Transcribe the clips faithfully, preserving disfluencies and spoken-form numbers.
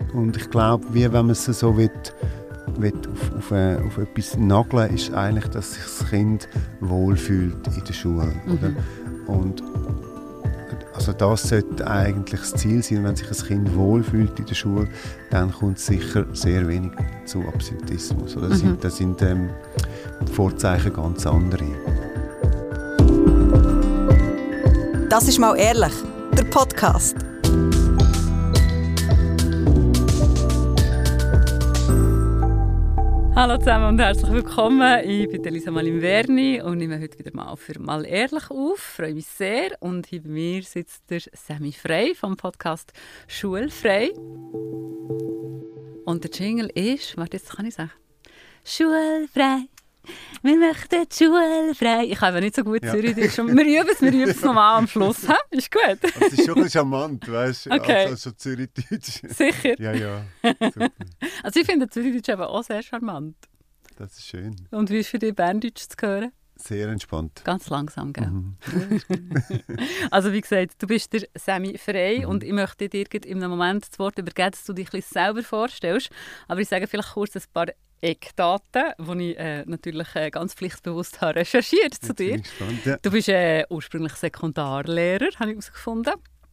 und ich glaube, wie wenn man es so will, will auf, auf, äh, auf etwas nageln, ist eigentlich, dass sich das Kind wohlfühlt in der Schule. Mhm. Oder? Und also das sollte eigentlich das Ziel sein. Wenn sich ein Kind wohlfühlt in der Schule, dann kommt sicher sehr wenig zu Absentismus. Oder? Das mhm. sind, das sind ähm, die Vorzeichen ganz andere. Das ist «Mal ehrlich», der Podcast. Hallo zusammen und herzlich willkommen. Ich bin Elisa Malimverni und nehme heute wieder mal für «Mal ehrlich» auf. Ich freue mich sehr. Und hier bei mir sitzt der Sami Frey vom Podcast «Schulfrei». Und der Jingle ist, warte, jetzt kann ich sagen, «Schulfrei». Wir möchten schulfrei. Ich habe nicht so gut ja. Zürich-Deutsch. Wir üben es, wir üben es nochmal am Schluss. He? Ist gut? Das ist schon ein bisschen charmant, weißt du? Okay. Also, also Zürich-Deutsch. Sicher? Ja, ja. Super. Also ich finde Zürich-Deutsch eben auch sehr charmant. Das ist schön. Und wie ist für dich Berndeutsch zu hören? Sehr entspannt. Ganz langsam, gell? Mhm. Also wie gesagt, du bist der Sami Frey mhm. und ich möchte dir in einem Moment das Wort übergeben, dass du dich ein bisschen selber vorstellst. Aber ich sage vielleicht kurz ein paar Eckdaten, die ich äh, natürlich äh, ganz pflichtbewusst habe recherchiert zu dir. Gespannt, ja. Du bist äh, ursprünglich Sekundarlehrer, habe ich herausgefunden.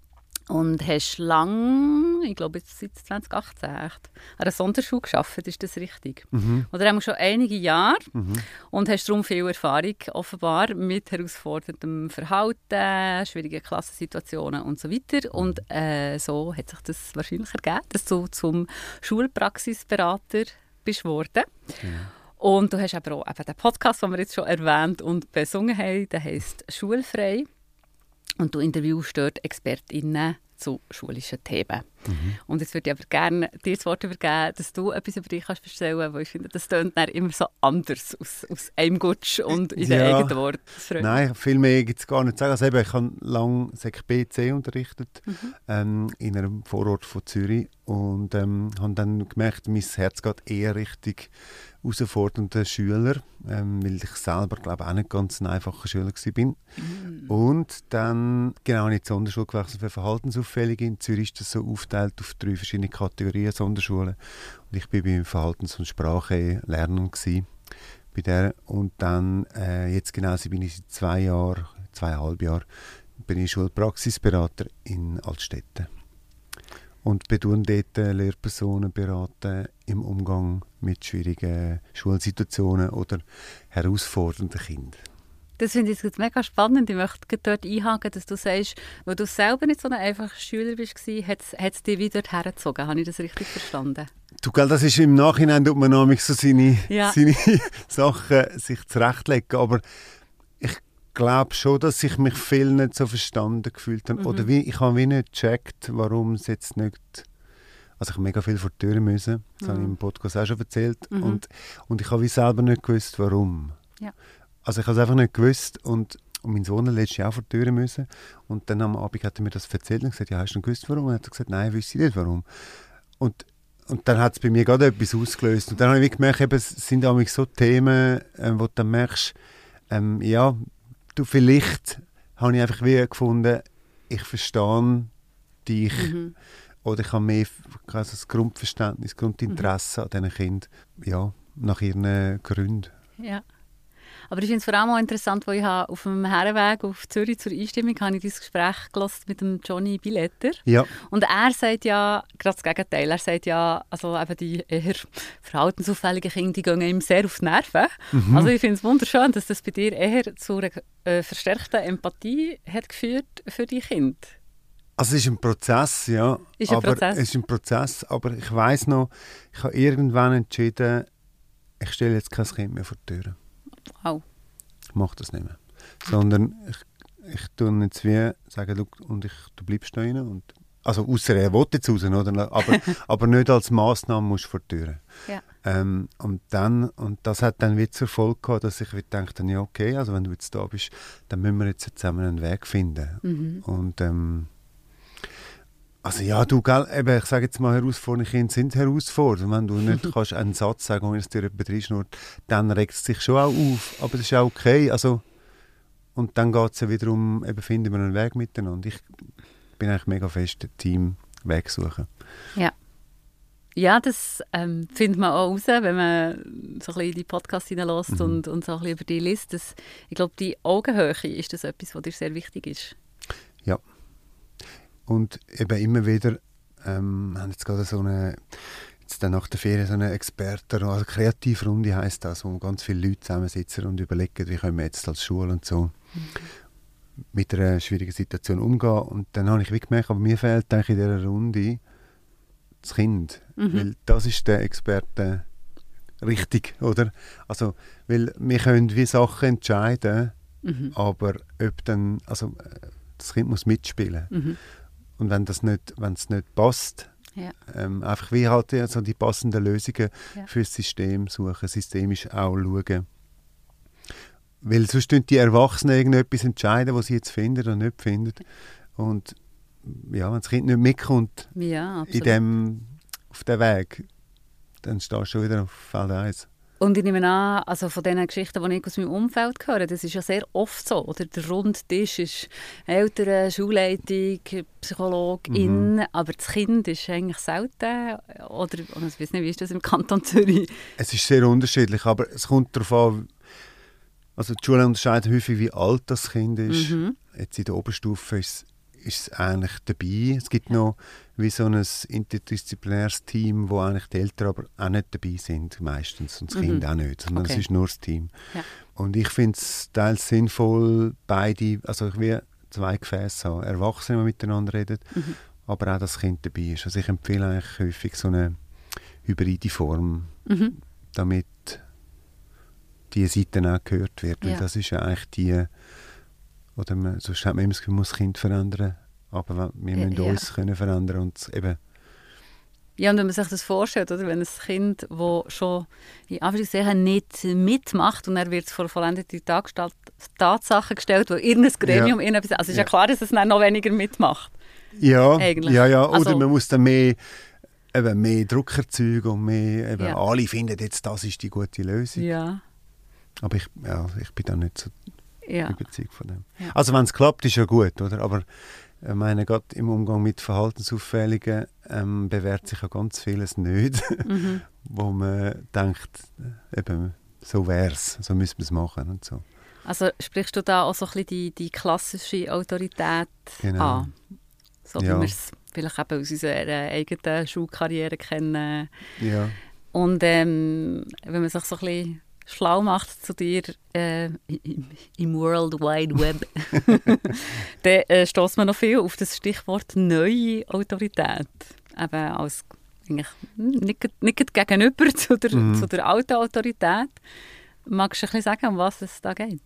Und hast lang, ich glaube jetzt seit zwanzig achtzehn, echt, an einer Sonderschule gearbeitet, ist das richtig? Mhm. Oder haben wir schon einige Jahre mhm. und hast darum viel Erfahrung offenbar mit herausforderndem Verhalten, schwierigen Klassensituationen und so weiter. Und äh, so hat sich das wahrscheinlich ergeben, dass du zum Schulpraxisberater bist worden. Ja. Und du hast aber auch eben den Podcast, den wir jetzt schon erwähnt und besungen haben, der heisst «Schulfrei». Und du interviewst dort ExpertInnen zu schulischen Themen. Mhm. Und jetzt würde ich aber gerne dir das Wort übergeben, dass du etwas über dich kannst erzählen kannst, weil ich finde, das tönt dann immer so anders aus, aus einem Gutsch und in den ja. eigenen Worten. Nein, viel mehr gibt es gar nicht zu sagen. Also eben, ich habe lange Sek B C unterrichtet, mhm. ähm, in einem Vorort von Zürich und ähm, habe dann gemerkt, mein Herz geht eher richtig herausfordernden Schüler, ähm, weil ich selber glaube auch nicht ganz ein einfacher Schüler war. Mhm. Und dann genau habe ich die Sonderschule gewechselt für Verhaltensauffällige. In Zürich ist das so aufgeteilt auf drei verschiedene Kategorien Sonderschulen. Und ich war bei Verhaltens- und Sprachenlernen bei der. Und dann, äh, jetzt genau bin ich seit zwei Jahren, zweieinhalb Jahren, bin ich Schulpraxisberater in Altstetten. Und betone dort Lehrpersonen beraten im Umgang mit schwierigen Schulsituationen oder herausfordernden Kindern. Das finde ich jetzt mega spannend. Ich möchte dort einhaken, dass du sagst, weil du selber nicht so ein einfacher Schüler warst, hat es dich wieder dort hergezogen. Habe ich das richtig verstanden? Du, gell, das ist im Nachhinein, tut man nämlich so seine, ja. seine Sachen sich zurechtlegen. Aber ich glaube schon, dass ich mich viel nicht so verstanden gefühlt habe. Mhm. Oder wie, ich habe wie nicht gecheckt, warum es jetzt nicht... Also ich habe mega viel vor die Tür müssen. Das mhm. habe ich im Podcast auch schon erzählt. Mhm. Und, und ich habe wie selber nicht gewusst, warum. Ja. Also ich habe es einfach nicht gewusst. Und, und mein Sohn hat letztes Jahr auch vor die Tür müssen. Und dann am Abend hat er mir das erzählt und gesagt, ja, hast du gewusst, warum? Und er hat gesagt, nein, ich wüsste nicht, warum. Und, und dann hat es bei mir gerade etwas ausgelöst. Und dann habe ich gemerkt, eben, es sind nämlich so Themen, äh, wo du dann merkst, ähm, ja, du, vielleicht habe ich einfach wie gefunden, ich verstehe dich. Mhm. Oder ich habe mehr also das Grundverständnis, Grundinteresse mhm. an diesen Kindern, ja, nach ihren Gründen. Ja. Aber ich finde es vor allem auch interessant, weil ich habe auf dem Herrenweg auf Zürich zur Einstimmung habe ich dieses Gespräch gehört mit dem Johnny Billetter. Ja. Und er sagt ja, gerade das Gegenteil, er sagt ja, also eben die eher verhaltensauffälligen Kinder, die gehen ihm sehr auf die Nerven. Mhm. Also ich finde es wunderschön, dass das bei dir eher zu einer äh, verstärkten Empathie hat geführt für die Kinder. Also es ist ein Prozess, ja. Ist ein aber Prozess. Es ist ein Prozess, aber ich weiss noch, ich habe irgendwann entschieden, ich stelle jetzt kein Kind mehr vor die Tür. Wow. Ich mache das nicht mehr. Sondern ich, ich tue jetzt wie sagen, und ich, du bleibst da rein. Und, also ausser er will jetzt raus, oder? Aber, aber nicht als Massnahme musst du vor die Tür. Ja. Ähm, und, dann, und das hat dann wieder zur Folge gehabt, dass ich dachte, ja okay, also wenn du jetzt da bist, dann müssen wir jetzt zusammen einen Weg finden. Mhm. Und ähm, also ja, du, gell, eben, ich sage jetzt mal, herausfordernde Kinder sind herausfordernd. Wenn du nicht kannst einen Satz sagen, ohne dass dir jemand reinschnurrt, dann regt es sich schon auch auf. Aber das ist auch okay. Also, und dann geht es ja wieder um, eben, finden wir einen Weg miteinander. Ich bin eigentlich mega fest, ein Team Weg suchen. Ja. Ja, das ähm, findet man auch raus, wenn man so ein bisschen in die Podcasts hineinlässt mhm. und, und so ein bisschen über die liest. Das, ich glaube, die Augenhöhe ist das etwas, was dir sehr wichtig ist. Ja. Und eben immer wieder, ähm, wir haben jetzt gerade so eine, jetzt dann nach der Ferien so eine Experten- also Kreativrunde heisst das, wo ganz viele Leute zusammensitzen und überlegen, wie können wir jetzt als Schule und so mhm. mit einer schwierigen Situation umgehen. Und dann habe ich wie gemerkt, aber mir fehlt eigentlich in dieser Runde das Kind. Mhm. Weil das ist der Experte richtig, oder? Also, weil wir können wie Sachen entscheiden, mhm. aber ob dann, also das Kind muss mitspielen. Mhm. Und wenn das nicht, wenn es nicht passt, ja. ähm, einfach wie halt also die passenden Lösungen ja. für das System suchen, systemisch auch schauen. Weil sonst tun die Erwachsenen irgendetwas entscheiden, was sie jetzt finden oder nicht finden. Und ja, wenn das Kind nicht mitkommt ja, in dem, auf dem Weg, dann stehst du schon wieder auf Feld eins. Und ich nehme an, also von diesen Geschichten, die ich aus meinem Umfeld höre, das ist ja sehr oft so. Oder der Rundtisch ist Eltern, Schulleitung, Psychologin, mhm. aber das Kind ist eigentlich selten. Oder, ich weiß nicht, wie ist das im Kanton Zürich? Es ist sehr unterschiedlich, aber es kommt darauf an, also die Schulen unterscheiden häufig, wie alt das Kind ist. Mhm. Jetzt in der Oberstufe ist ist es eigentlich dabei. Es gibt ja. noch wie so ein interdisziplinäres Team, wo eigentlich die Eltern aber auch nicht dabei sind, meistens, und das mhm. Kind auch nicht, sondern okay. es ist nur das Team. Ja. Und ich finde es teils sinnvoll, beide, also ich will zwei Gefäße haben, Erwachsene, die miteinander reden, mhm. aber auch das Kind dabei ist. Also ich empfehle eigentlich häufig so eine hybride Form, mhm. damit diese Seite auch gehört wird, weil ja. das ist ja eigentlich die. Oder man, sonst hat man immer das Gefühl, man muss das Kind verändern. Aber wir müssen ja. uns können verändern. Und eben ja, und wenn man sich das vorstellt, oder? Wenn ein Kind, das schon in Anführungszeichen nicht mitmacht und er wird vor vollendete Tatsachen gestellt, wo irgendein Gremium, ja. irgendetwas, also ist ja. ja klar, dass es dann noch weniger mitmacht. Ja, eigentlich. ja, ja. Oder also, man muss dann mehr, eben mehr Druck erzeugen und mehr, eben ja. alle finden jetzt, das ist die gute Lösung. Ja. Aber ich, ja, ich bin da nicht so ja. überzeugt von dem. Ja. Also wenn es klappt, ist ja gut, oder? Aber ich meine, gerade im Umgang mit Verhaltensauffälligen ähm, bewährt sich ja ganz vieles nicht, mhm. wo man denkt, eben, so wäre es, so müssen wir es machen und so. Also sprichst du da auch so ein bisschen die, die klassische Autorität genau. an? So wie ja. wir es vielleicht eben aus unserer eigenen Schulkarriere kennen. Ja. Und ähm, wenn man sich so ein bisschen schlau macht zu dir äh, im, im World Wide Web, dann äh, stösst man noch viel auf das Stichwort neue Autorität. Eben als eigentlich nicht, nicht gegenüber zu der, mhm. zu der alten Autorität. Magst du ein bisschen sagen, um was es da geht?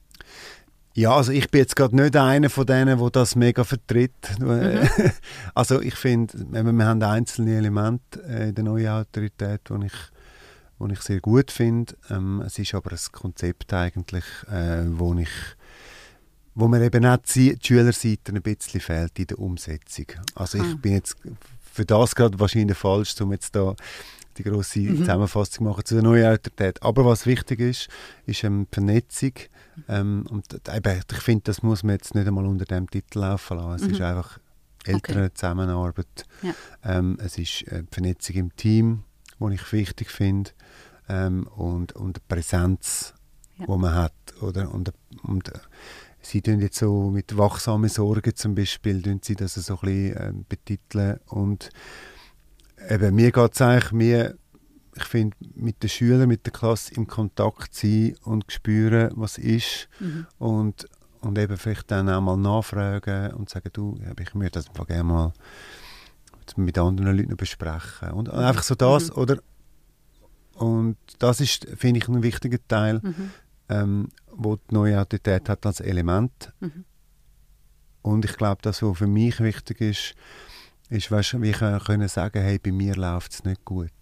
Ja, also ich bin jetzt gerade nicht einer von denen, der das mega vertritt. Mhm. Also ich finde, wir haben einzelne Elemente in der neuen Autorität, die ich was ich sehr gut finde. Ähm, es ist aber ein Konzept eigentlich, äh, wo, ich, wo mir eben auch die Schülerseite ein bisschen fehlt in der Umsetzung. Also ich ah. bin jetzt für das gerade wahrscheinlich falsch, um jetzt da die grosse mhm. Zusammenfassung machen zu der neuen Autorität. Aber was wichtig ist, ist ähm, die Vernetzung. Ähm, und eben, ich finde, das muss man jetzt nicht einmal unter dem Titel laufen lassen. Es mhm. ist einfach ältere okay. Zusammenarbeit. Ja. Ähm, es ist äh, die Vernetzung im Team, die ich wichtig finde. Ähm, und, und die Präsenz, ja. die man hat. Oder? Und, und äh, sie tun jetzt so mit wachsamen Sorgen zum Beispiel, tun sie das so ein bisschen äh, betiteln. Und eben, mir geht es eigentlich mehr, ich finde, mit den Schülern, mit der Klasse im Kontakt sein und spüren, was ist. Mhm. Und, und eben vielleicht dann auch mal nachfragen und sagen, du, ich möchte das einfach gerne mal mit anderen Leuten besprechen. Und mhm. einfach so das, mhm. oder? Und das ist, finde ich, ein wichtiger Teil, mhm. ähm, wo die neue Autorität hat als Element. Mhm. Und ich glaube, das, was für mich wichtig ist, ist, weißt, wie ich können sagen, hey, bei mir läuft es nicht gut.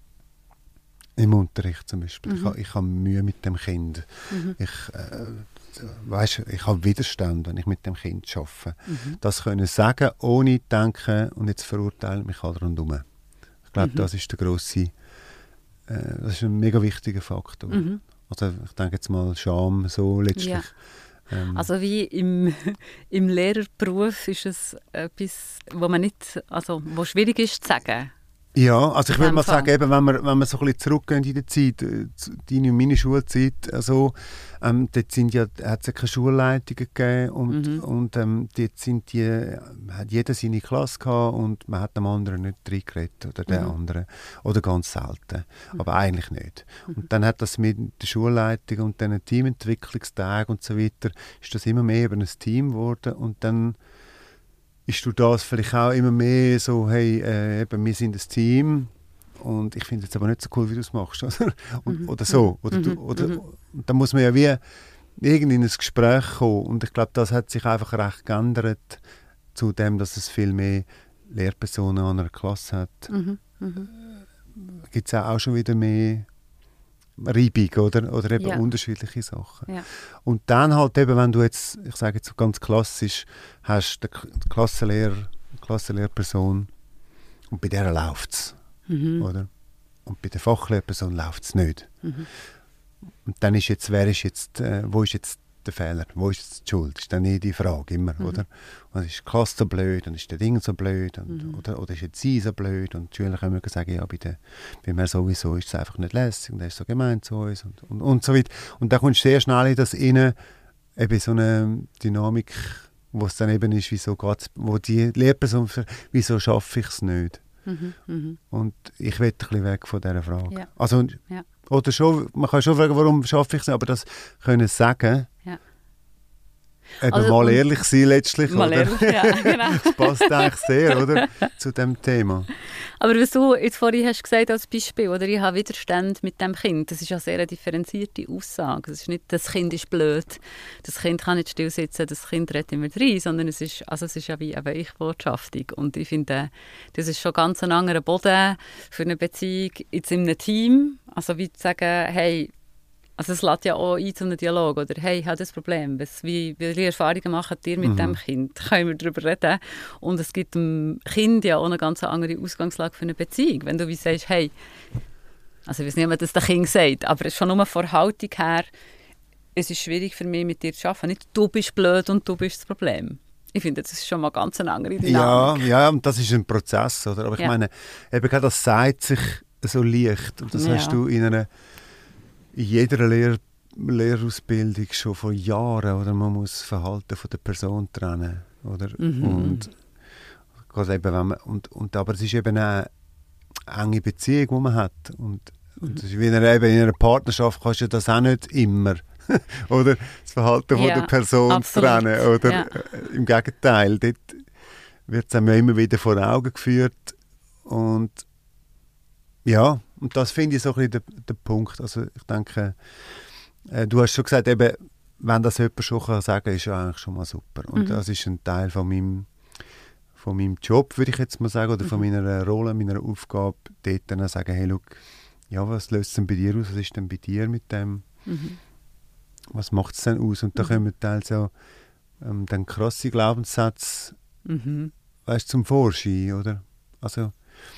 Im Unterricht zum Beispiel. Mhm. Ich, ich habe Mühe mit dem Kind. Mhm. Ich, äh, weißt, ich habe Widerstand, wenn ich mit dem Kind arbeite. Mhm. Das können sagen, ohne zu denken, und jetzt verurteilen mich alle rundherum. Ich glaube, mhm. das ist der grosse Das ist ein mega wichtiger Faktor. Mhm. Also ich denke jetzt mal Scham so letztlich. Ja. Ähm. Also wie im, im Lehrerberuf ist es etwas, wo man nicht, also wo schwierig ist zu sagen. Ja, also ich In würde dem mal Fall. sagen, eben, wenn wir, wenn wir so ein bisschen zurückgehen in der Zeit, äh, zu deine und meine Schulzeit, also, ähm, dort sind ja, hat es ja keine Schulleitungen gegeben und, Mhm. und ähm, dort sind die, hat jeder seine Klasse gehabt und man hat dem anderen nicht reingeredet oder der Mhm. andere, oder ganz selten, aber eigentlich nicht. Mhm. Und dann hat das mit der Schulleitung und diesen Teamentwicklungstagen und so weiter, ist das immer mehr eben ein Team geworden und dann ist du das vielleicht auch immer mehr so, hey, äh, eben, wir sind ein Team und ich finde es jetzt aber nicht so cool, wie du es machst. Oder, und, Mhm. oder so. Oder du, Mhm. oder, Mhm. und dann muss man ja wie irgendwie in ein Gespräch kommen. Und ich glaube, das hat sich einfach recht geändert zu dem, dass es viel mehr Lehrpersonen an einer Klasse hat. Mhm. Mhm. Gibt es auch schon wieder mehr Reibung oder, oder eben Ja. unterschiedliche Sachen. Ja. Und dann halt eben, wenn du jetzt, ich sage jetzt so ganz klassisch, hast den K- die Klassenlehrer, Klassenlehrperson und bei der läuft es, Mhm. oder? Und bei der Fachlehrperson läuft es nicht. Mhm. Und dann ist jetzt, wer ist jetzt, äh, wo ist jetzt der Fehler? Wo ist jetzt die Schuld? Ist dann nie die Frage immer, Mhm. oder? Und ist die Klasse so blöd und ist der Ding so blöd und, Mhm. oder, oder ist jetzt sie so blöd und die Schüler können sagen, ja, bei, der, bei mir sowieso ist es einfach nicht lässig und er ist so gemein zu uns und, und, und so weiter. Und da kommst du sehr schnell in das rein, eben so eine Dynamik, wo es dann eben ist, wieso geht's, wo die Lehrperson, für, wieso schaffe ich es nicht? Mhm. Mhm. Und ich will ein bisschen weg von dieser Frage. Ja. Also, Ja. oder schon, man kann schon fragen, warum schaffe ich es nicht, aber das können sagen, Ja. eben Also, mal und- ehrlich sein letztlich, Mal oder? ehrlich, ja, genau. Das passt eigentlich sehr, oder, zu dem Thema. Aber was du jetzt vorhin hast gesagt als Beispiel, oder ich habe Widerstand mit dem Kind, das ist ja sehr eine differenzierte Aussage. Es ist nicht, das Kind ist blöd, das Kind kann nicht still sitzen, das Kind redet immer rein, sondern es ist, also es ist ja wie eine Ich-Botschaftung. Und ich finde, das ist schon ganz ein anderer Boden für eine Beziehung jetzt in einem Team. Also wie zu sagen, hey, also es lädt ja auch ein zu einem Dialog, oder hey, ich habe das Problem, was, wie, welche Erfahrungen macht ihr mit Mhm. dem Kind? Können wir darüber reden? Und es gibt dem Kind ja auch eine ganz andere Ausgangslage für eine Beziehung. Wenn du wie sagst, hey, also ich weiß nicht, ob das der Kind sagt, aber schon nur von der Haltung her, es ist schwierig für mich, mit dir zu arbeiten. Nicht, du bist blöd und du bist das Problem. Ich finde, das ist schon mal ganz eine andere Ja, Dynamik. ja, und das ist ein Prozess, oder? Aber ich Ja. meine, eben gerade das sagt sich so leicht. Und das Ja. hast du in, einer, in jeder Lehr Lehrausbildung schon vor Jahren, oder? Man muss das Verhalten von der Person trennen, oder? Mhm. Und, gerade eben, wenn man, und, und, aber es ist eben eine enge Beziehung, die man hat. Und, und das ist wie in einer, eben in einer Partnerschaft kannst du das auch nicht immer. Oder das Verhalten von Ja, der Person absolut. trennen. Oder Ja. äh, im Gegenteil, dort wird es einem ja immer wieder vor Augen geführt. Und ja, und das finde ich so ein bisschen der, der Punkt. Also ich denke, äh, du hast schon gesagt, eben, wenn das jemand schon kann sagen kann, ist ja eigentlich schon mal super. Und Mhm. das ist ein Teil von meinem, von meinem Job, würde ich jetzt mal sagen, oder von Mhm. meiner Rolle, meiner Aufgabe, dort dann sagen, hey, schau, ja, was löst es denn bei dir aus? Was ist denn bei dir mit dem? Mhm. Was macht es denn aus? Und da Mhm. kommen teils ja ähm, dann krasse Glaubenssätze, Mhm. weißt, zum Vorschein, oder? Also,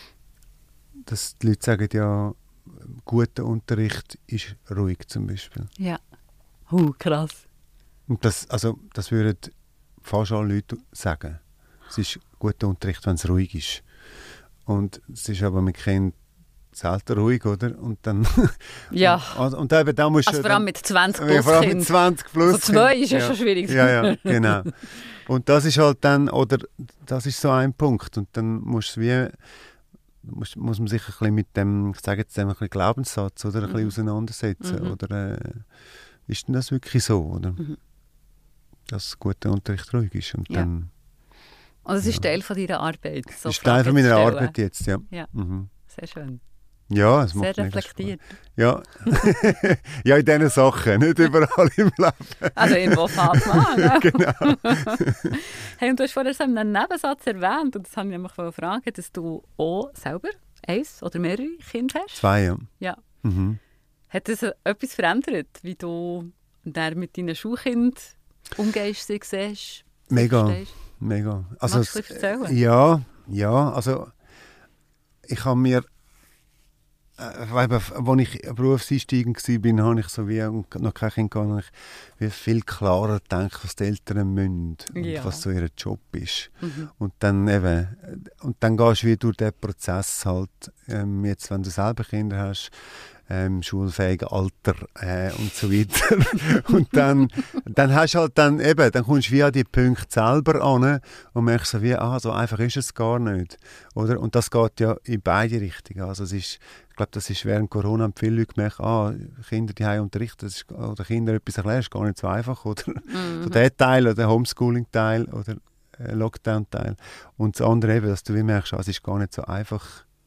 dass die Leute sagen ja, guter Unterricht ist ruhig zum Beispiel. Ja. Uh, krass. Und das, also, das würden fast alle Leute sagen. Es ist guter Unterricht, wenn es ruhig ist. Und es ist aber mit Kindern selten ruhig, oder? Und dann... Ja. und, und eben, da musst Also du vor allem dann- mit zwanzig Ja, plus vor allem mit Kind. zwanzig plus. Also zwei ist ja Kind. schon schwierig. Ja, ja, genau. Und das ist halt dann, oder das ist so ein Punkt. Und dann musst du wie, muss, muss man sich ein bisschen mit dem, ich sage jetzt dem, ein bisschen Glaubenssatz oder ein bisschen Mhm. auseinandersetzen. Mhm. Oder äh, ist denn das wirklich so, oder? Mhm. Dass guter Unterricht ruhig ist. Und Ja. dann Und es ist Ja. Teil von deiner Arbeit. So das ist Teil von Fragen meiner zu stellen. Arbeit jetzt, ja. Ja. Mhm. Sehr schön. Ja, es Sehr macht mega reflektiert. Spaß. Ja. Ja, in diesen Sachen, nicht überall im Leben. Also irgendwo fängt man an. gell? Genau. Hey, und du hast vorher so einen Nebensatz erwähnt, und das habe ich mich fragen, dass du auch selber eins oder mehrere Kinder hast. Zwei, ja. Ja. Mhm. Hat das etwas verändert, wie du dann mit deinen Schulkindern umgehst, sie siehst? sie Mega. verstehst? Mega. Also, Magst du es- etwas erzählen? Ja, ja, also ich habe mir äh, als ich Berufseinsteiger war, habe ich so wie noch kein Kind gehabt, habe ich wie viel klarer gedacht, was die Eltern müssen und Ja. was so ihr Job ist. Mhm. Und dann eben, und dann gehst du wie durch den Prozess halt, ähm, jetzt wenn du selber Kinder hast, ähm, schulfähiges Alter äh, und so weiter. Und dann, dann hast du halt dann eben, dann kommst du wie an die Punkte selber an und merkst so wie, ah, so einfach ist es gar nicht. Oder? Und das geht ja in beide Richtungen. Also es ist, ich glaube, das ist während Corona haben viele Leute gemerkt, ah, Kinder die Hause unterrichten, das ist, oder Kinder etwas erklären, ist gar nicht so einfach. Oder? Mhm. So der Teil, oder der Homeschooling-Teil oder äh, Lockdown-Teil. Und das andere eben, dass du wie merkst, ah, es ist gar nicht so einfach,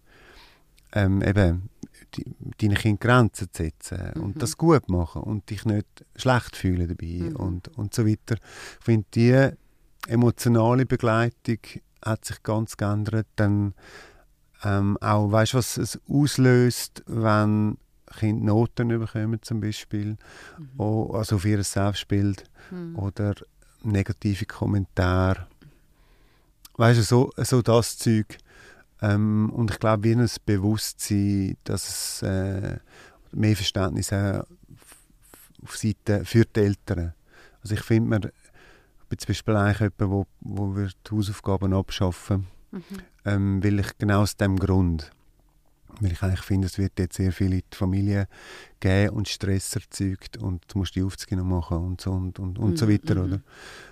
ähm, eben, die, deinen Kindern Grenzen zu setzen Mhm. und das gut machen und dich nicht schlecht fühlen dabei Mhm. und, und so weiter. Ich finde, die emotionale Begleitung hat sich ganz geändert. Dann ähm, auch, weißt du, was es auslöst, wenn Kinder Noten bekommen zum Beispiel, Mhm. o- also auf ihr Selbstbild Mhm. oder negative Kommentare. Weißt du, so, so das Zeug. Ähm, und ich glaube, wie ein Bewusstsein, dass es äh, mehr Verständnis auch auf Seite für die Eltern. Also ich finde, man, ich bin zum Beispiel eigentlich jemand, wo, wo wir die Hausaufgaben abschaffen, Mhm. ähm, weil ich genau aus dem Grund, weil ich eigentlich finde, es wird jetzt sehr viel in die Familie geben und Stress erzeugt und du musst die Aufzüge machen und so und, und, und so Mhm, weiter, mhm. oder?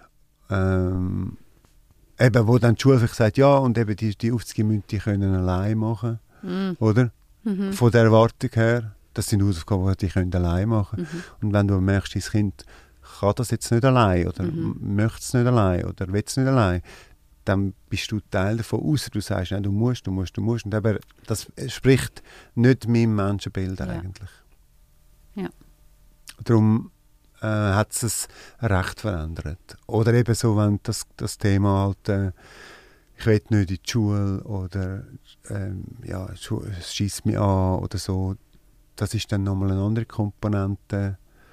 Ähm, eben, wo dann die Schule vielleicht sagt, ja, und eben die, die Aufzüge müssen die können allein machen, Mhm. oder? Mhm. Von der Erwartung her, das sind Hausaufgaben, die die können allein machen. Mhm. Und wenn du merkst, dein Kind kann das jetzt nicht allein oder Mhm. m- möchte es nicht allein oder will es nicht allein, dann bist du Teil davon, außer du sagst, nein, du musst, du musst, du musst. Und aber das spricht nicht meinem Menschenbild Ja. eigentlich. Ja. Darum äh, hat es es recht verändert. Oder eben so, wenn das, das Thema halt, äh, ich will nicht in die Schule oder ähm, ja, die Schule- es schießt mich an oder so, das ist dann nochmal eine andere Komponente.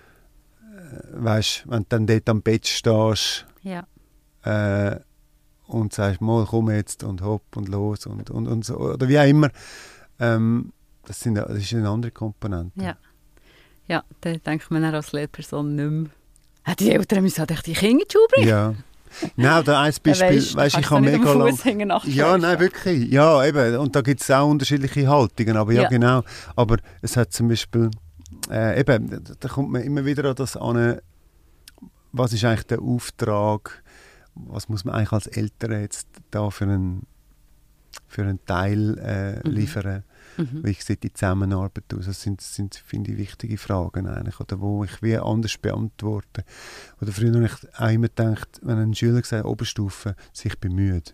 Äh, weißt, wenn du dann dort am Bett stehst, Ja. äh, und sagst, mal komm jetzt und hopp und los und, und, und so, oder wie auch immer. Ähm, das, sind, das ist eine andere Komponente. Ja. Ja, dann denkt man dann als Lehrperson nicht mehr, «Ah, die Eltern müssen halt echt die Kinder in die Schule bringen.» Ja. Nein, da ein Beispiel, Weisst, weißt, du ich kannst habe nicht am mega lang... Fuss hängen nach Ja, nein, wirklich. Ja, eben. Und da gibt es auch unterschiedliche Haltungen, aber ja, Ja. genau. Aber es hat zum Beispiel, äh, eben, da, da kommt man immer wieder an das an, was ist eigentlich der Auftrag, was muss man eigentlich als Eltern jetzt da für einen, für einen Teil äh, Mhm. liefern? Mhm. Wie sieht die Zusammenarbeit aus? Das sind, sind finde ich, wichtige Fragen eigentlich, oder wo ich wie anders beantworte. Oder früher habe ich auch immer gedacht, wenn ein Schüler sagt, Oberstufe, sich bemüht,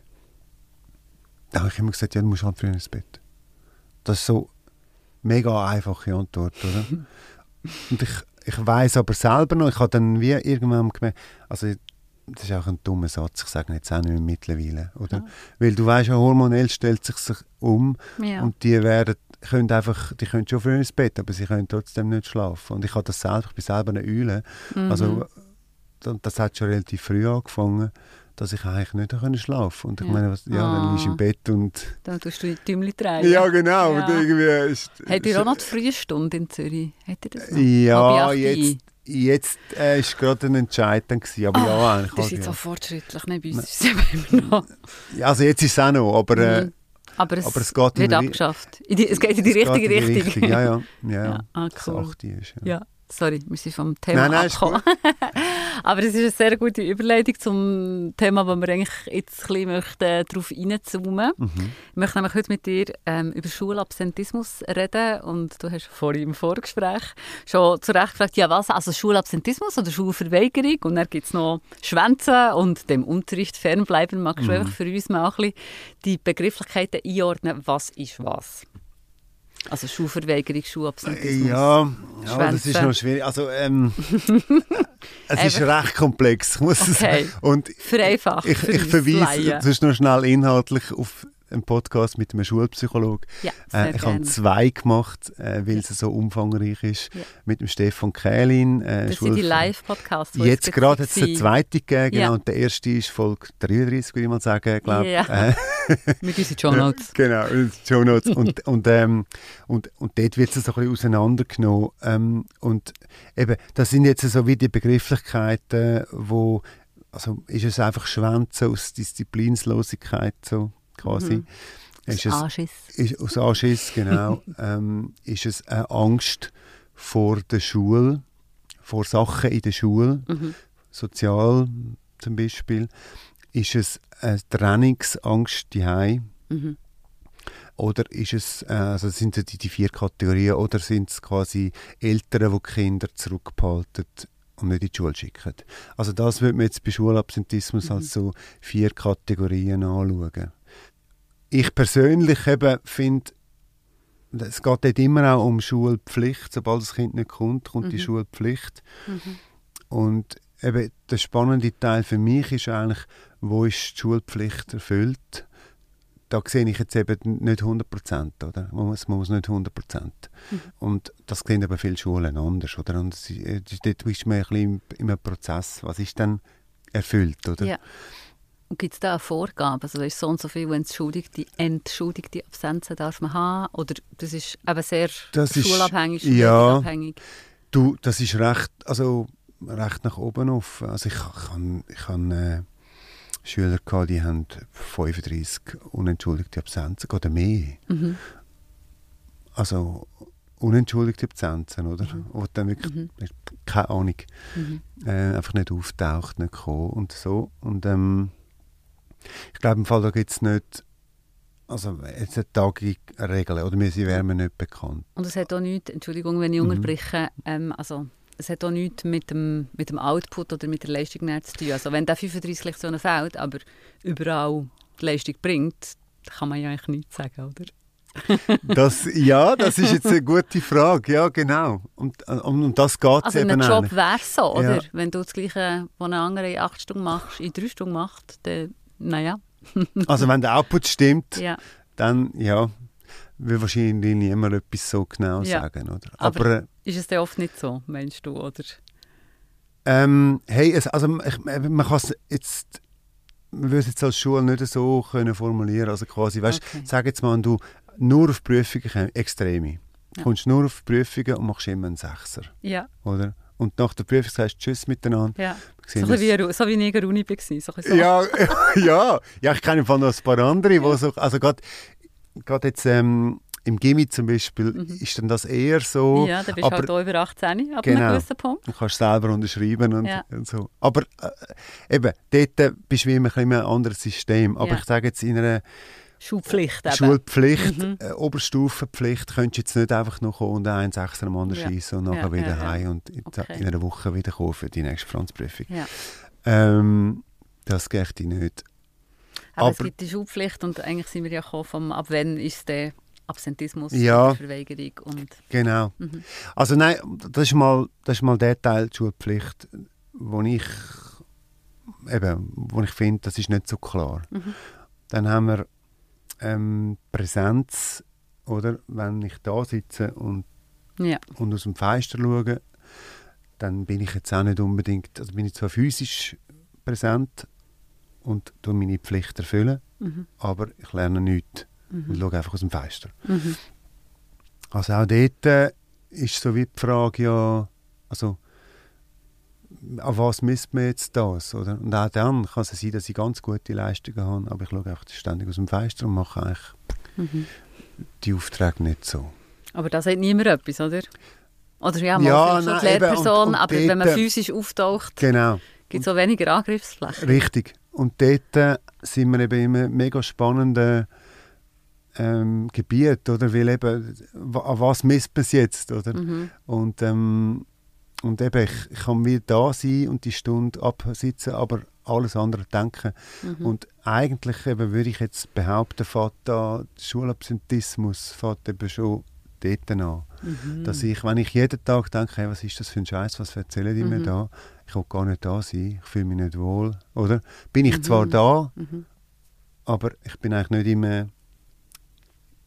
dann habe ich immer gesagt, ja, du musst halt früher ins Bett. Das ist so eine mega einfache Antwort, oder? Und ich, ich weiss aber selber noch, ich habe dann wie irgendwann gemerkt, also das ist auch ein dummer Satz, ich sage jetzt auch nicht mehr mittlerweile, oder? Ja. Weil du weißt ja, hormonell stellt sich sich um Ja. und die werden, können einfach, die können schon früh ins Bett, aber sie können trotzdem nicht schlafen. Und ich habe das selber, ich bin selber eine Eule, Mhm. also das, das hat schon relativ früh angefangen, dass ich eigentlich nicht schlafen konnte. Und ich Ja. meine, was, ja, dann liegst du Ah. im Bett und... Dann tust du die Däumchen drehen. Ja, genau. Ja. Und irgendwie ist, Habt ihr auch noch die frühe Stunde in Zürich? Habt ihr das noch? Ja, Halb acht? jetzt, jetzt äh, ist gerade ein Entscheid dann gewesen, aber ja, Ah, eigentlich das ist halt, jetzt ja. auch fortschrittlich. Nein, bei uns ist es eben immer noch. Ja, also jetzt ist es auch noch, aber, äh, Mhm. Aber es, aber es geht in wird die- abgeschafft. In die, es geht in die es geht richtige in die Richtung. Ja, ja. ja, ja. Ja, ah, Das cool. achte ist, ja. Ja, sorry, wir sind vom Thema Nein, nein, ist abgekommen. Aber es ist eine sehr gute Überleitung zum Thema, wo wir eigentlich jetzt ein bisschen möchten, darauf reinzoomen. Mhm. Ich möchte nämlich heute mit dir ähm, über Schulabsentismus reden und du hast vorhin im Vorgespräch schon zu Recht gefragt, ja was, also Schulabsentismus oder Schulverweigerung und dann gibt es noch Schwänzen und dem Unterricht fernbleiben. Magst du Mhm. einfach für uns mal ein bisschen die Begrifflichkeiten einordnen, was ist was? Also Schulverweigerung, Schulabsentismus. Ja, ja das ist Schwänze. noch schwierig. Also, ähm, es ist recht komplex, ich muss Okay. sagen. Und Vereinfacht ich, für ich uns verweise Laien. sonst noch schnell inhaltlich auf einen Podcast mit einem Schulpsychologen. Ja, äh, ich habe zwei gemacht, äh, weil es so umfangreich ist. Ja. Mit dem Stefan Kählin. Äh, das sind die Live-Podcasts. Jetzt, jetzt gerade hat es den zweiten gegeben, ja. und der erste ist Folge dreiunddreißig, würde ich mal sagen. Glaub. Ja. Äh, mit unseren Shownotes. Genau, Shownotes. und, und, ähm, und, und dort wird es so ein bisschen auseinandergenommen. Ähm, und eben, das sind jetzt so wie die Begrifflichkeiten, wo, also ist es einfach Schwänzen aus Disziplinlosigkeit, so quasi. Mhm. Ist aus es, Anschiss. Ist, aus Anschiss, genau. ähm, ist es eine Angst vor der Schule, vor Sachen in der Schule, mhm. sozial zum Beispiel. Ist es eine Trennungsangst daheim? Mhm. Oder ist es, äh, also sind es die, die vier Kategorien, oder sind es quasi Eltern, die Kinder zurückbehalten und nicht in die Schule schicken? Also das würde man jetzt bei Schulabsentismus mhm. als so vier Kategorien anschauen. Ich persönlich eben finde, es geht dort immer auch um Schulpflicht. Sobald das Kind nicht kommt, kommt mhm. die Schulpflicht. Mhm. Und eben der spannende Teil für mich ist eigentlich, wo ist die Schulpflicht erfüllt? Da sehe ich jetzt eben nicht hundert Prozent, oder? Man muss, man muss nicht hundert Prozent. Mhm. Und das sehen aber viele Schulen anders, oder? Und das, dort ist man ein bisschen in einem Prozess. Was ist dann erfüllt, oder? Ja. Und gibt es da eine Vorgabe? Also ist so und so viel entschuldigte, entschuldigte Absenzen darf man haben? Oder das ist eben sehr das schulabhängig, ist, ja, abhängig? Du, das ist recht, also recht nach oben offen. Also ich, ich habe ich kann, äh, Schüler gehabt, die haben fünfunddreissig unentschuldigte Absenzen oder mehr. Mhm. Also unentschuldigte Absenzen, oder? Mhm. Wo dann wirklich, mhm. keine Ahnung, mhm. äh, einfach nicht auftaucht, nicht gekommen und so. Und ähm, ich glaube, im Fall, da gibt es nicht, also jetzt eine Tagung regeln, oder wir wären mir nicht bekannt. Und es hat auch nichts, Entschuldigung, wenn ich mhm. unterbreche, ähm, also es hat auch nichts mit dem, mit dem Output oder mit der Leistung zu tun. Also wenn der fünfunddreissig Lektionen fehlt, aber überall die Leistung bringt, kann man ja eigentlich nichts sagen, oder? das, ja, das ist jetzt eine gute Frage. Ja, genau. Und um, um das geht es also eben ein Job nicht. wäre es so, oder? Ja. Wenn du das Gleiche, was ein anderer in acht Stunden machst, in drei Stunden macht, dann, naja. Also wenn der Output stimmt, ja. dann, ja, will wahrscheinlich niemand etwas so genau ja. sagen, oder? Aber, Aber ist es dann oft nicht so, meinst du, oder? Ähm, hey, es, also ich, man kann es jetzt, man würde es jetzt als Schule nicht so können formulieren, also quasi, weißt, okay. sag jetzt mal, du nur auf Prüfungen kommst, Extreme, ja. kommst nur auf Prüfungen und machst immer einen Sechser, ja. oder? Und nach der Prüfung sagst du Tschüss miteinander. Ja. So, wie, so wie ich in der Uni war. So so. Ja, ja, ja, ich kenne noch ein paar andere, ja. wo so, also gerade jetzt ähm, im Gimmi zum Beispiel mhm. ist dann das eher so. Ja, da bist du halt auch über achtzehn ab genau, einem gewissen Punkt. Du kannst selber unterschreiben und, ja. und so. Aber äh, eben, dort bist du wie immer ein, ein anderes System. Aber ja. ich sage jetzt in einer Schulpflicht, eben. Schulpflicht, mhm. äh, Oberstufenpflicht, könntest du jetzt nicht einfach noch kommen und einen Sechser am anderen ja. schießen und nachher ja, wieder ja, heim ja. und in, okay. in einer Woche wieder kommen für die nächste Franzprüfung. Ja. Ähm, das geht nicht. Aber, Aber es gibt die Schulpflicht und eigentlich sind wir ja gekommen vom, ab wann ist der Absentismus, ja, Verweigerung und... Genau. Mhm. Also nein, das ist mal, das ist mal der Teil der Schulpflicht, wo ich eben, wo ich finde, das ist nicht so klar. Mhm. Dann haben wir ähm, Präsenz, oder? Wenn ich da sitze und, ja. und aus dem Fenster schaue, dann bin ich jetzt auch nicht unbedingt, also bin ich zwar physisch präsent und tue meine Pflicht erfüllen, mhm. aber ich lerne nichts. Mhm. Und schaue einfach aus dem Fenster. Mhm. Also auch dort äh, ist so wie die Frage, ja, also an was misst man jetzt das? Oder? Und auch dann kann es sein, dass ich ganz gute Leistungen habe, aber ich schaue einfach ständig aus dem Fenster und mache eigentlich mhm. die Aufträge nicht so. Aber da sagt niemand etwas, oder? Oder ja, mal ja, schon nein, die Lehrperson, und, und aber dort, wenn man physisch auftaucht, genau. gibt es auch weniger Angriffsfläche. Richtig. Und dort äh, sind wir eben immer mega spannende Ähm, Gebiet, oder? Weil eben, an was misst man es jetzt, oder? Mhm. Und, ähm, und eben, ich, ich kann wieder da sein und die Stunde absitzen, aber alles andere denken. Mhm. Und eigentlich eben, würde ich jetzt behaupten, fängt da der Schulabsentismus fängt eben schon dort an. Mhm. Dass ich, wenn ich jeden Tag denke, hey, was ist das für ein Scheiß, was erzählen die mhm. mir da? Ich will gar nicht da sein, ich fühle mich nicht wohl, oder? Bin ich mhm. zwar da, mhm. aber ich bin eigentlich nicht im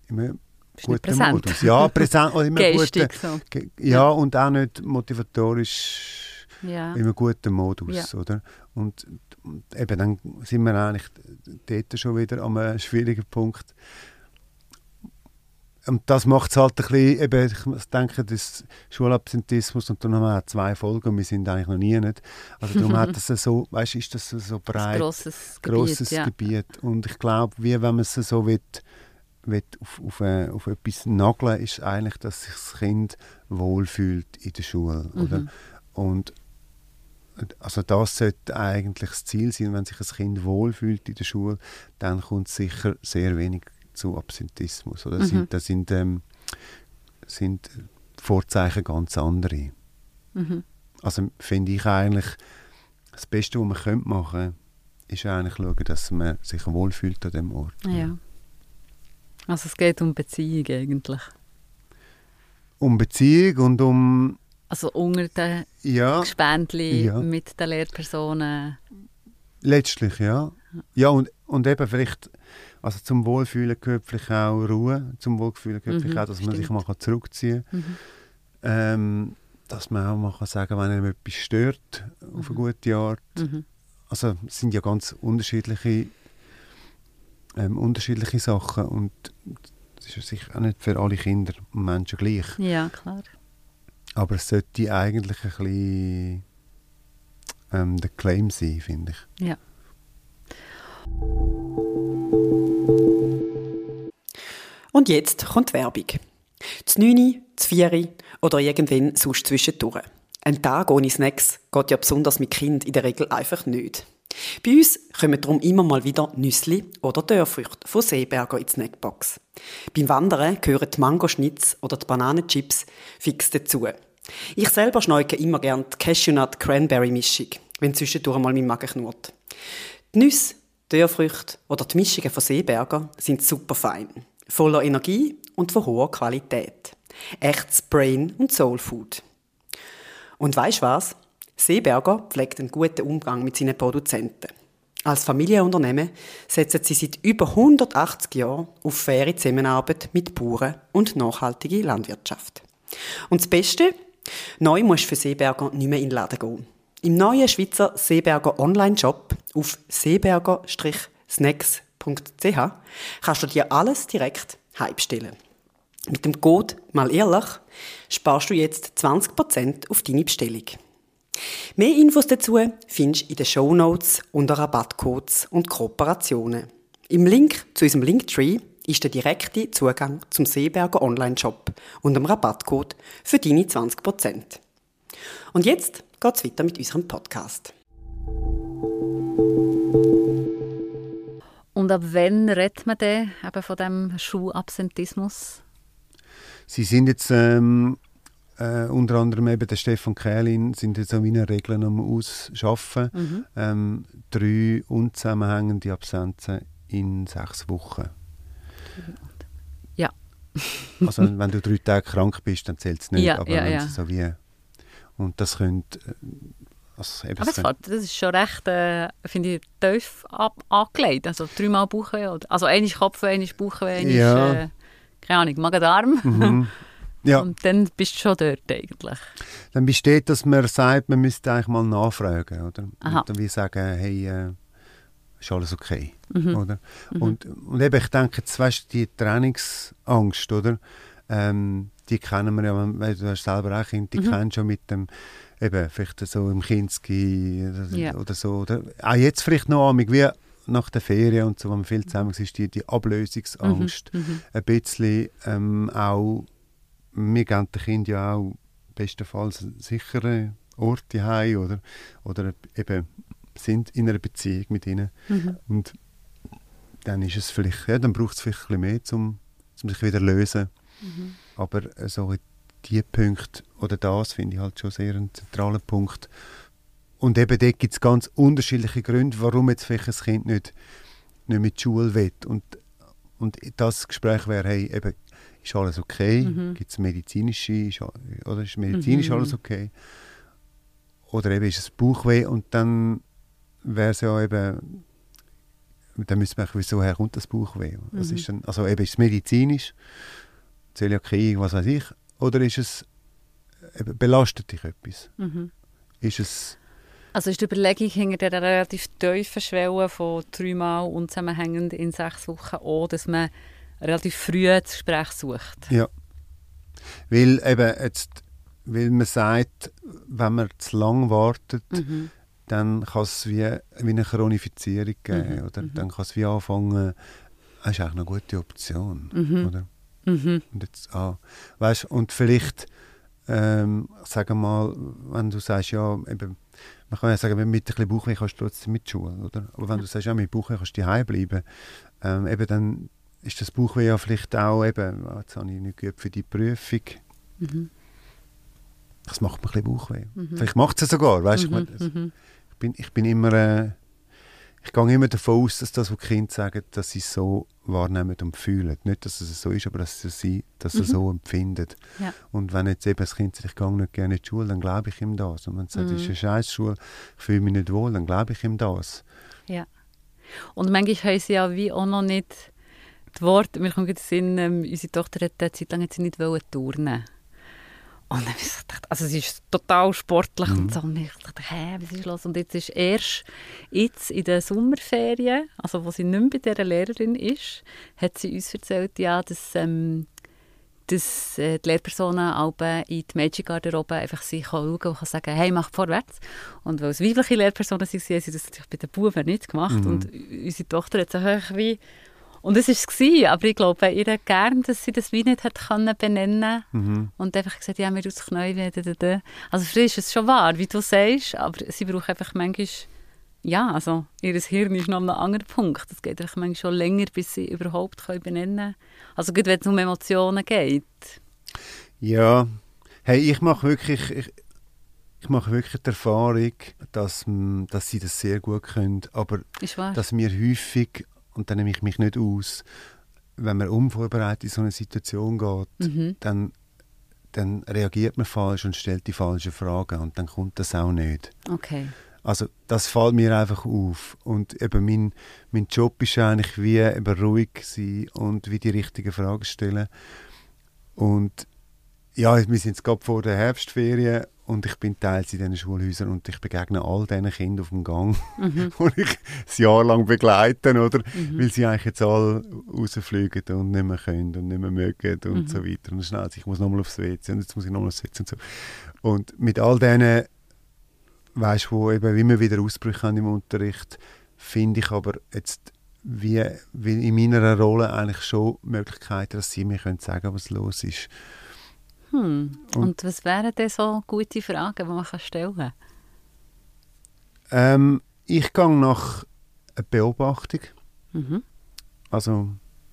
immer Bist nicht guten präsent. Modus. Ja, präsent oder immer Geistig guten, so. ge- ja, und auch nicht motivatorisch Ja. immer guten Modus, Ja. oder? Und, und eben dann sind wir eigentlich dort schon wieder an einem schwierigen Punkt. Und das macht es halt ein bisschen, eben, ich denke, das Schulabsentismus, und dann haben wir auch zwei Folgen und wir sind eigentlich noch nie nicht. Also darum hat das so, weißt, ist das so breit, Ein grosses Gebiet. grosses ja. Gebiet. Und ich glaube, wie wenn man es so will, will auf, auf, äh, auf etwas nageln, ist eigentlich, dass sich das Kind wohlfühlt in der Schule. Mhm. Oder? Und also das sollte eigentlich das Ziel sein, wenn sich ein Kind wohlfühlt in der Schule, dann kommt es sicher sehr wenig zu Absentismus. Oder? Mhm. Sind, das sind, ähm, sind Vorzeichen ganz andere. Mhm. Also finde ich eigentlich, das Beste, was man könnte machen könnte, ist eigentlich schauen, dass man sich wohlfühlt an dem Ort. Ja. Also es geht um Beziehung eigentlich. Um Beziehung und um... Also unter den Ja, Gespendli ja. mit den Lehrpersonen. letztlich, ja. Ja, und, und eben vielleicht, also zum Wohlfühlen gehört vielleicht auch Ruhe, zum Wohlfühlen gehört Mhm, vielleicht auch, dass man sich stimmt. mal zurückziehen kann. Mhm. Ähm, dass man auch mal kann sagen, wenn einem etwas stört, auf eine gute Art. Mhm. Also es sind ja ganz unterschiedliche, ähm, unterschiedliche Sachen und das ist ja sicher auch nicht für alle Kinder und Menschen gleich. Ja, klar. Aber es sollte eigentlich ein bisschen ähm, der Claim sein, finde ich. Ja. Und jetzt kommt die Werbung. Das neun, das vier oder irgendwann sonst zwischendurch. Ein Tag ohne Snacks geht ja besonders mit Kind in der Regel einfach nicht. Bei uns kommen darum immer mal wieder Nüssli oder Dörrfrüchte von Seeberger in die Snackbox. Beim Wandern gehören die Mangoschnitz oder die Bananenchips fix dazu. Ich selber schneuke immer gerne die Cashewnut-Cranberry-Mischung, wenn zwischendurch mal mein Magen knurrt. Die Nüsse, Dörrfrüchte oder die Mischungen von Seeberger sind super fein, voller Energie und von hoher Qualität. Echtes Brain- und Soul-Food. Und weisst was? Seeberger pflegt einen guten Umgang mit seinen Produzenten. Als Familienunternehmen setzen sie seit über hundertachtzig Jahren auf faire Zusammenarbeit mit Bauern und nachhaltige Landwirtschaft. Und das Beste? Neu musst du für Seeberger nicht mehr in den Laden gehen. Im neuen Schweizer Seeberger Online-Shop auf seeberger snacks punkt c h kannst du dir alles direkt heimstellen. Mit dem Code «Mal ehrlich» sparst du jetzt zwanzig Prozent auf deine Bestellung. Mehr Infos dazu findest du in den Shownotes unter Rabattcodes und Kooperationen. Im Link zu unserem Linktree ist der direkte Zugang zum Seeberger Online-Shop und dem Rabattcode für deine zwanzig Prozent. Und jetzt geht's weiter mit unserem Podcast. Und ab wann redet man denn eben von diesem Schulabsentismus? Sie sind jetzt ähm, äh, unter anderem eben der Stefan Kählin sind jetzt auch meine Regeln am Ausschaffen. Mhm. Ähm, drei unzusammenhängende Absenzen in sechs Wochen. Ja. Also wenn du drei Tage krank bist, dann zählt es nicht. Ja, aber ja, wenn ja. sie so wie und das könnte äh, also eben Aber es das, könnte- fällt- das ist schon recht, äh, finde ich, tief ab, angelegt. Also dreimal Bauchweh. Oder, also einmal Kopfweh, einmal Bauchweh, einmal, Ja. äh, keine Ahnung, Magen-Darm. Mhm. Ja, Und dann bist du schon dort eigentlich. dann besteht, dass man sagt, man müsste eigentlich mal nachfragen, oder? Aha. Und dann wie sagen, hey, äh, ist alles okay, Mhm. oder? Und, und eben, ich denke, jetzt, weißt du, die Trainingsangst, oder? Ähm, die kennen wir ja, wenn- weil du hast selber auch Kinder, die Mhm. kennen schon mit dem, eben, vielleicht so im Kinski oder, Ja. oder so, oder auch jetzt vielleicht noch amig, wie nach der Ferien und so, wenn man viel zusammen ist, die, die Ablösungsangst, Mhm. ein bisschen ähm, auch, wir geben den Kindern ja auch bestenfalls sichere Orte heim oder, oder eben sind in einer Beziehung mit ihnen. Mhm. Und dann ist es vielleicht, ja, dann braucht es vielleicht ein bisschen mehr, um, um sich wieder zu lösen. Mhm. Aber äh, so die Punkte, oder das finde ich halt schon sehr einen zentralen Punkt. Und eben dort gibt es ganz unterschiedliche Gründe, warum jetzt vielleicht ein Kind nicht, nicht mit Schule will. Und, und das Gespräch wäre, hey, eben, ist alles okay? Mhm. Gibt es medizinische, ist, a- oder ist medizinisch Mhm. alles okay? Oder eben ist es Bauchweh und dann wäre es ja eben dann müsste man, wieso her kommt das Bauchweh? Was Mhm. ist denn, also eben, ist es medizinisch, Zöliakie, was weiß ich, oder ist es, eben, belastet dich etwas? Mhm. Ist es, Also ist die Überlegung hinter der relativ tiefen Schwelle von dreimal unzusammenhängend in sechs Wochen auch, dass man relativ früh das Gespräch sucht? ja. Weil eben jetzt, weil man sagt, wenn man zu lang wartet, Mhm. dann kann es wie, wie eine Chronifizierung geben, Mhm, oder? mhm. Dann kann es wie anfangen, das ist eigentlich eine gute Option, Mhm. oder? Mhm. Und jetzt, ah, weißt, und vielleicht, ähm, sagen wir mal, wenn du sagst, ja, eben, man kann ja sagen, wenn mit ein bisschen Bauchweh kannst du trotzdem mit Schule, oder? Aber wenn Ja. du sagst, ja, mit Bauchweh kannst du daheim bleiben, ähm, eben dann ist das Bauchweh ja vielleicht auch eben, ah, jetzt habe ich nicht geübt für die Prüfung, Mhm. das macht mir ein bisschen Bauchweh. Mhm. Vielleicht macht es ja sogar, weißt, ich, Mhm. meine, also, Mhm. ich, bin, ich bin immer, äh, ich gehe immer davon aus, dass das, was die Kinder sagen, dass sie es so wahrnehmen und fühlen. Nicht, dass es so ist, aber dass sie dass sie Mhm. so empfinden. Ja. Und wenn jetzt eben das Kind sagt, ich gehe nicht gerne in die Schule, dann glaube ich ihm das. Und wenn es sagt, Mhm. es ist eine Scheissschule, ich fühle mich nicht wohl, dann glaube ich ihm das. Und manchmal haben sie ja wie auch noch nicht die Worte, mir kommt in den Sinn, ähm, unsere Tochter hat eine Zeit lang jetzt nicht wollen turnen. Und dann habe ich gedacht, also sie ist total sportlich Mhm. und so. Und ich dachte, hä, was ist los? Und jetzt ist erst jetzt in den Sommerferien, also wo sie nicht mehr bei dieser Lehrerin ist, hat sie uns erzählt, ja, dass, ähm, dass äh, die Lehrpersonen auch in die Mädchengarderobe einfach sich schauen und kann sagen, hey, mach vorwärts. Und weil es weibliche Lehrpersonen waren, haben sie das natürlich bei den Buben nicht gemacht. Mhm. Und unsere Tochter hat so hoch wie... Und das war es, aber ich glaube ihr gern, dass sie das wie nicht hat können benennen Mhm. und einfach gesagt, ja, mir tut das Knie weh. da, da, da. Also für sie ist es schon wahr, wie du sagst, aber sie braucht einfach manchmal, ja, also ihr Hirn ist noch an einem anderen Punkt. Es geht einfach manchmal schon länger, bis sie überhaupt können benennen können. Also gut, wenn es um Emotionen geht. Ja, hey, ich mache wirklich, ich, ich mache wirklich die Erfahrung, dass, mm, dass sie das sehr gut können, aber Ist wahr? dass wir häufig, und dann nehme ich mich nicht aus, wenn man unvorbereitet in so eine Situation geht, Mhm. dann, dann reagiert man falsch und stellt die falschen Fragen und dann kommt das auch nicht. Okay. Also das fällt mir einfach auf und eben mein, mein Job ist eigentlich wie eben ruhig sein und wie die richtigen Fragen stellen und ja, wir sind jetzt gerade vor der Herbstferien und ich bin teils in diesen Schulhäusern und ich begegne all diesen Kindern auf dem Gang, Mhm. die ich ein Jahr lang begleiten, oder? Mhm. Weil sie eigentlich jetzt alle rausfliegen und nicht mehr können und nicht mehr mögen und Mhm. so weiter. Und schnell, also ich muss nochmal aufs W C und jetzt muss ich nochmal aufs W C und so. Und mit all denen, weißt du, wo eben immer wieder Ausbrüche haben im Unterricht, finde ich aber jetzt wie, wie in meiner Rolle eigentlich schon Möglichkeiten, dass sie mir können sagen, was los ist. Hm. Und, Und- was wären denn so gute Fragen, die man kann stellen kann? Ähm, ich gehe nach einer Beobachtung. Mhm. Also,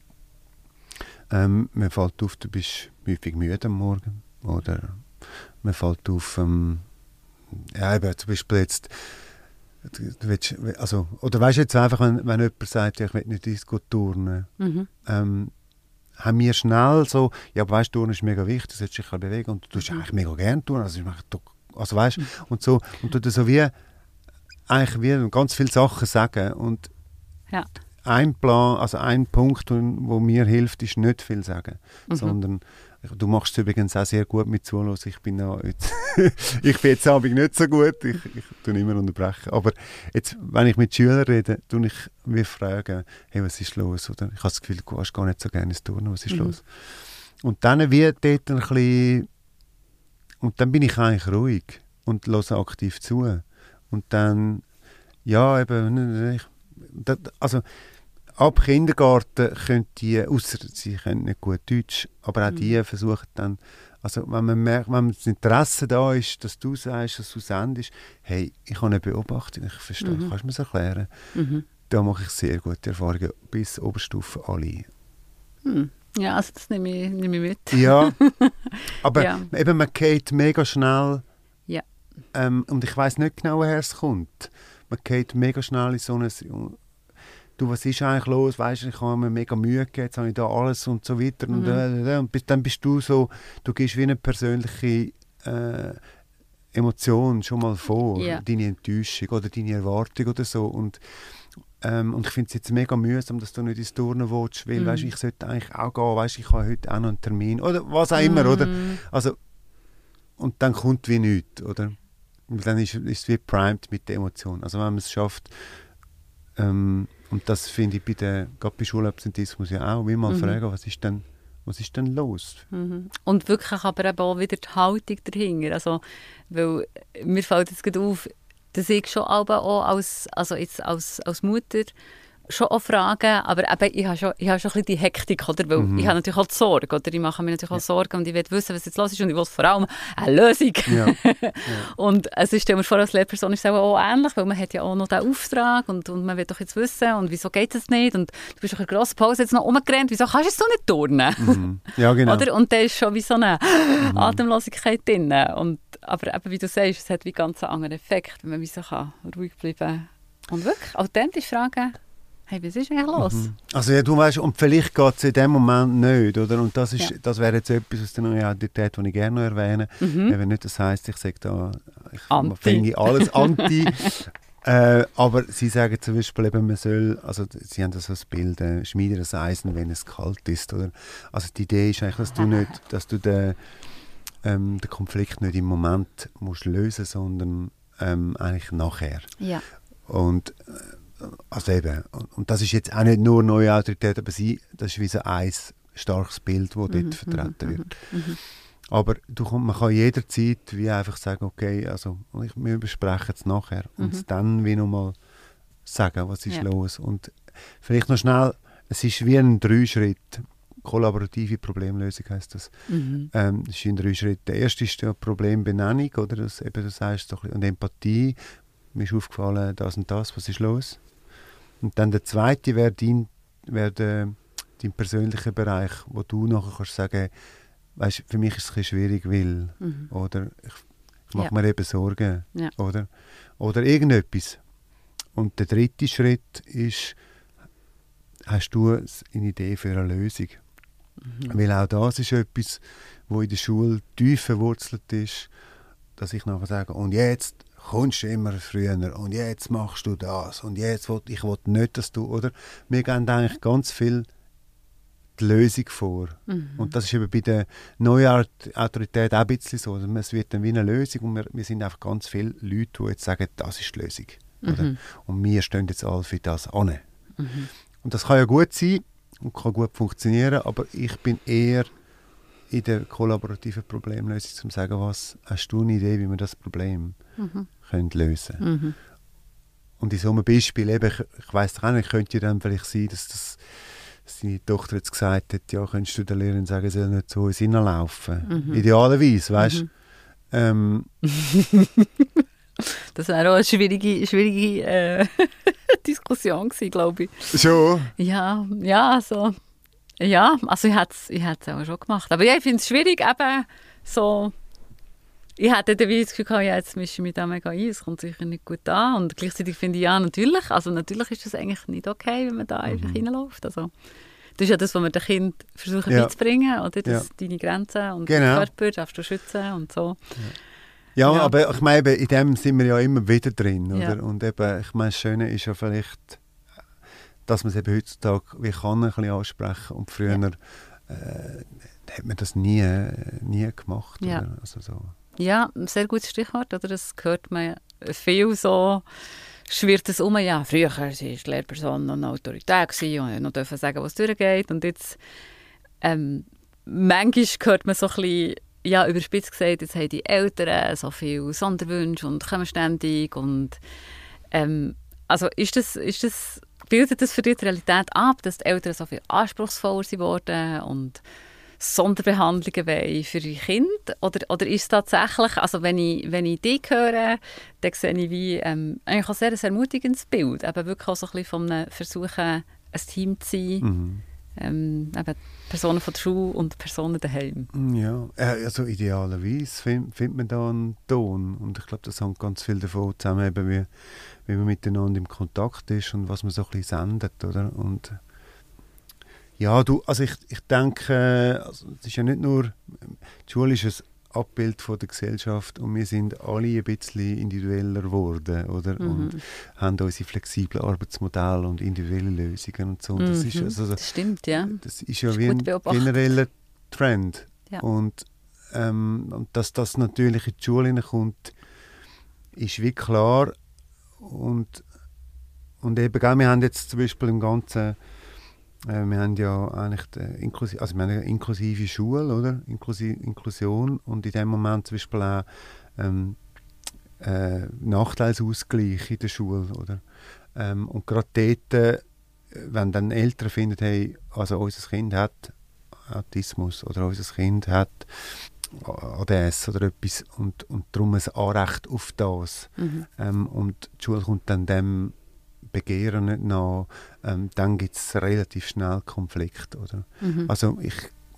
ähm, mir fällt auf, du bist häufig müde am Morgen. Oder mir fällt auf, ähm, ja, eben, zum Beispiel jetzt, du, du willst, also, oder weißt du jetzt einfach, wenn, wenn jemand sagt, ja, ich will nicht ins Go turnen, Mhm. ähm, haben wir schnell so, ja, aber weißt du, Turnen ist mega wichtig, du sollst dich ein bisschen bewegen und du tust Mhm. eigentlich mega gerne turnen, also, ich mache doch- also weißt du, und so, und du dann so wie, eigentlich wie ganz viele Sachen sagen und Ja. ein Plan, also ein Punkt, wo mir hilft, ist nicht viel sagen, Mhm. sondern du machst es übrigens auch sehr gut mit Zuhören. Ich bin da jetzt, ich bin jetzt Abend nicht so gut, ich, ich tue immer unterbrechen. Aber jetzt, wenn ich mit Schülern rede, tue ich wie fragen, hey, was ist los? Oder ich habe das Gefühl, du hast gar nicht so gerne ins Turnen, was ist Mhm. los? Und dann wie dort ein bisschen, und dann bin ich eigentlich ruhig und höre aktiv zu. Und dann, ja, eben, ich, das, also ab Kindergarten können die, ausser sie können nicht gut Deutsch, aber auch Mhm. die versuchen dann, also wenn man merkt, wenn das Interesse da ist, dass du sagst, dass du sendest, hey, ich habe eine Beobachtung, ich verstehe, Mhm. kannst du mir das erklären? Mhm. Da mache ich sehr gute Erfahrungen, bis Oberstufe alle. Hm. Ja, also das nehme ich, nehme ich mit. Ja, aber Ja. eben, man geht mega schnell, Ja. ähm, und ich weiss nicht genau, woher es kommt. Man geht mega schnell in so eine, du, was ist eigentlich los, weißt du, ich habe mir mega Mühe gegeben, jetzt habe ich da alles und so weiter und, Mhm. äh, äh, und bis, dann bist du so, du gibst wie eine persönliche äh, Emotion schon mal vor, Ja. deine Enttäuschung oder deine Erwartung oder so und Ähm, und ich finde es jetzt mega mühsam, dass du nicht ins Turnen willst, weil Mhm. weißt, ich sollte eigentlich auch gehen, weißt, ich habe heute auch noch einen Termin oder was auch immer, Mhm. oder? Also, und dann kommt wie nichts, oder? Und dann ist, ist es wie primed mit der Emotion. Also wenn man es schafft, ähm, und das finde ich bei der, gerade bei Schulabsentismus ja auch, wie mal Mhm. fragen, was ist denn, was ist denn los? Mhm. Und wirklich aber eben auch wieder die Haltung dahinter. Also, weil mir fällt jetzt gerade auf, dass ich schon auch als, also jetzt als, als Mutter schon auch Fragen, aber eben, ich habe schon, ich habe schon ein bisschen die Hektik, oder? Weil Mhm. ich habe natürlich auch die Sorge, oder? Ich mache mir natürlich auch Sorgen und ich will wissen, was jetzt los ist und ich will vor allem eine Lösung. Ja. Und also ich stelle mir vor, als Lehrperson ist es auch ähnlich, weil man hat ja auch noch diesen Auftrag und, und man will doch jetzt wissen und wieso geht das nicht und du bist doch in der grossen Pause jetzt noch rumgerannt, wieso kannst du jetzt noch nicht turnen? Mhm. Ja, genau. Oder? Und da ist schon wie so eine Atemlosigkeit drin. Und, aber eben, wie du sagst, es hat wie ganz einen anderen Effekt, wenn man wie so kann, ruhig bleiben und wirklich authentisch fragen, hey, was ist eigentlich los? Mhm. Also ja, du weißt, und vielleicht geht es in dem Moment nicht, oder? Und das, ist, Ja. das wäre jetzt etwas aus der Neutralität, das ich gerne noch erwähne. Mhm. Eben nicht, das heisst, ich sage da, ich Anti. finde alles anti. äh, aber sie sagen zum Beispiel eben, man soll, also sie haben da so ein Bild, äh, schmiede das Eisen, wenn es kalt ist, oder? Also die Idee ist eigentlich, dass du nicht, dass du den, ähm, den Konflikt nicht im Moment musst lösen, sondern ähm, eigentlich nachher. Ja. Und äh, also eben, und, und das ist jetzt auch nicht nur neue Autorität, aber sie, das ist wie so ein starkes Bild, das dort vertreten wird. Mhm. Aber du, komm- man kann jederzeit wie einfach sagen, okay, also ich, wir besprechen es nachher und es dann wie nochmal sagen, was ist Ja. los. Und vielleicht noch schnell, es ist wie ein Dreischritt, kollaborative Problemlösung heisst das. Mhm. Ähm, das ist in drei Schritten. Der erste ist die Problembenennung, oder? Das, eben, du sagst so ein bisschen, und Empathie. Mir ist aufgefallen, das und das, was ist los? Und dann der zweite wäre dein, wär der, dein persönlicher Bereich, wo du nachher kannst sagen, weißt, für mich ist es ein bisschen schwierig, weil, Mhm. oder ich, ich mache Ja. mir eben Sorgen, Ja. oder? Oder irgendetwas. Und der dritte Schritt ist, hast du eine Idee für eine Lösung? Mhm. Weil auch das ist etwas, wo in der Schule tief verwurzelt ist, dass ich nachher sage, und jetzt kommst du immer früher und jetzt machst du das und jetzt will ich will nicht, dass du, oder? Wir geben eigentlich ganz viel die Lösung vor. Mhm. Und das ist eben bei der neuen Autorität auch ein bisschen so. Also es wird dann wie eine Lösung und wir, wir sind einfach ganz viele Leute, die jetzt sagen, das ist die Lösung. Oder? Mhm. Und wir stehen jetzt alle für das an. Mhm. Und das kann ja gut sein und kann gut funktionieren, aber ich bin eher in der kollaborativen Problemlösung, um zu sagen, was hast du eine Idee, wie wir das Problem Mhm. können lösen können. Mhm. Und in so einem Beispiel, eben, ich, ich weiss doch auch nicht, könnte ja dann vielleicht sein, dass, das, dass deine Tochter jetzt gesagt hat, ja, könntest du der Lehrerin sagen, sie soll nicht so ins Innen laufen. Mhm. Idealerweise, weißt du? Mhm. Ähm, Das wäre auch eine schwierige, schwierige äh, Diskussion gewesen, glaube ich. schon. Ja, ja, also, ja, also ich hätte es ich hätt's auch schon gemacht. Aber ja, ich finde es schwierig, eben so, ich hätte dann wie das Gefühl gehabt, ja, jetzt mische ich mich da mega ein, es kommt sicher nicht gut an. Und gleichzeitig finde ich, ja, natürlich, also natürlich ist das eigentlich nicht okay, wenn man da einfach Mhm. reinläuft. Also, das ist ja das, was wir den Kindern versuchen Ja. beizubringen, oder? Das, Ja. Deine Grenzen und Genau. den Körper darfst du schützen und so. Ja, Ja. aber ich meine, eben, in dem sind wir ja immer wieder drin. Oder? Ja. Und eben, ich meine, das Schöne ist ja vielleicht, dass man es eben heutzutage wie kann ein bisschen ansprechen. Und früher Ja. äh, hat man das nie, nie gemacht. Ja. Oder? Also so. Ja, ein sehr gutes Stichwort, oder? Das hört man viel so, schwirrt es um, ja, früher war die Lehrperson noch eine Autorität gewesen und noch dürfen sagen, was durchgeht. Und jetzt, ähm, manchmal hört man so ein bisschen, ja, überspitzt gesagt, jetzt haben die Eltern so viele Sonderwünsche und kommen ständig. Und, ähm, also ist das, ist das, bildet das für dich die Realität ab, dass die Eltern so viel anspruchsvoller geworden und Sonderbehandlungen wollen für ihre Kinder? Oder, oder ist es tatsächlich, also wenn ich, wenn ich dich höre, dann sehe ich wie, ähm, eigentlich auch sehr ein ermutigendes Bild. Eben wirklich auch so ein bisschen von einem Versuchen, ein Team zu sein. Mhm. Ähm, eben Personen von der Schule und Personen daheim. Ja, äh, also idealerweise findet find man da einen Ton. Und ich glaube, das hängt ganz viel davon zusammen, eben wie, wie man miteinander im Kontakt ist und was man so ein bisschen sendet. Oder? Und ja, du, also ich, ich denke, also es ist ja nicht nur, die Schule ist ein Abbild von der Gesellschaft und wir sind alle ein bisschen individueller geworden, oder? Mhm. Und haben unsere flexiblen Arbeitsmodelle und individuelle Lösungen und so. Und das, mhm. ist also, das stimmt, ja. Das ist ja das ist wie ein genereller Trend. Ja. Und, ähm, und dass das natürlich in die Schule hineinkommt, ist wie klar. Und, und eben, gell, wir haben jetzt zum Beispiel im Ganzen Äh, wir haben ja eigentlich die, inklusi- also wir haben eine inklusive Schule, oder? Inklusi- Inklusion und in dem Moment zum Beispiel auch ähm, äh, Nachteilsausgleich in der Schule, oder? Ähm, und gerade dort, äh, wenn dann Eltern finden, hey, also unser Kind hat Autismus oder unser Kind hat A D S oder etwas und, und darum ein Anrecht auf das. Mhm. Ähm, und die Schule kommt dann dem Begehren nicht nach, ähm, dann gibt es relativ schnell Konflikt, oder? Mhm. Also ich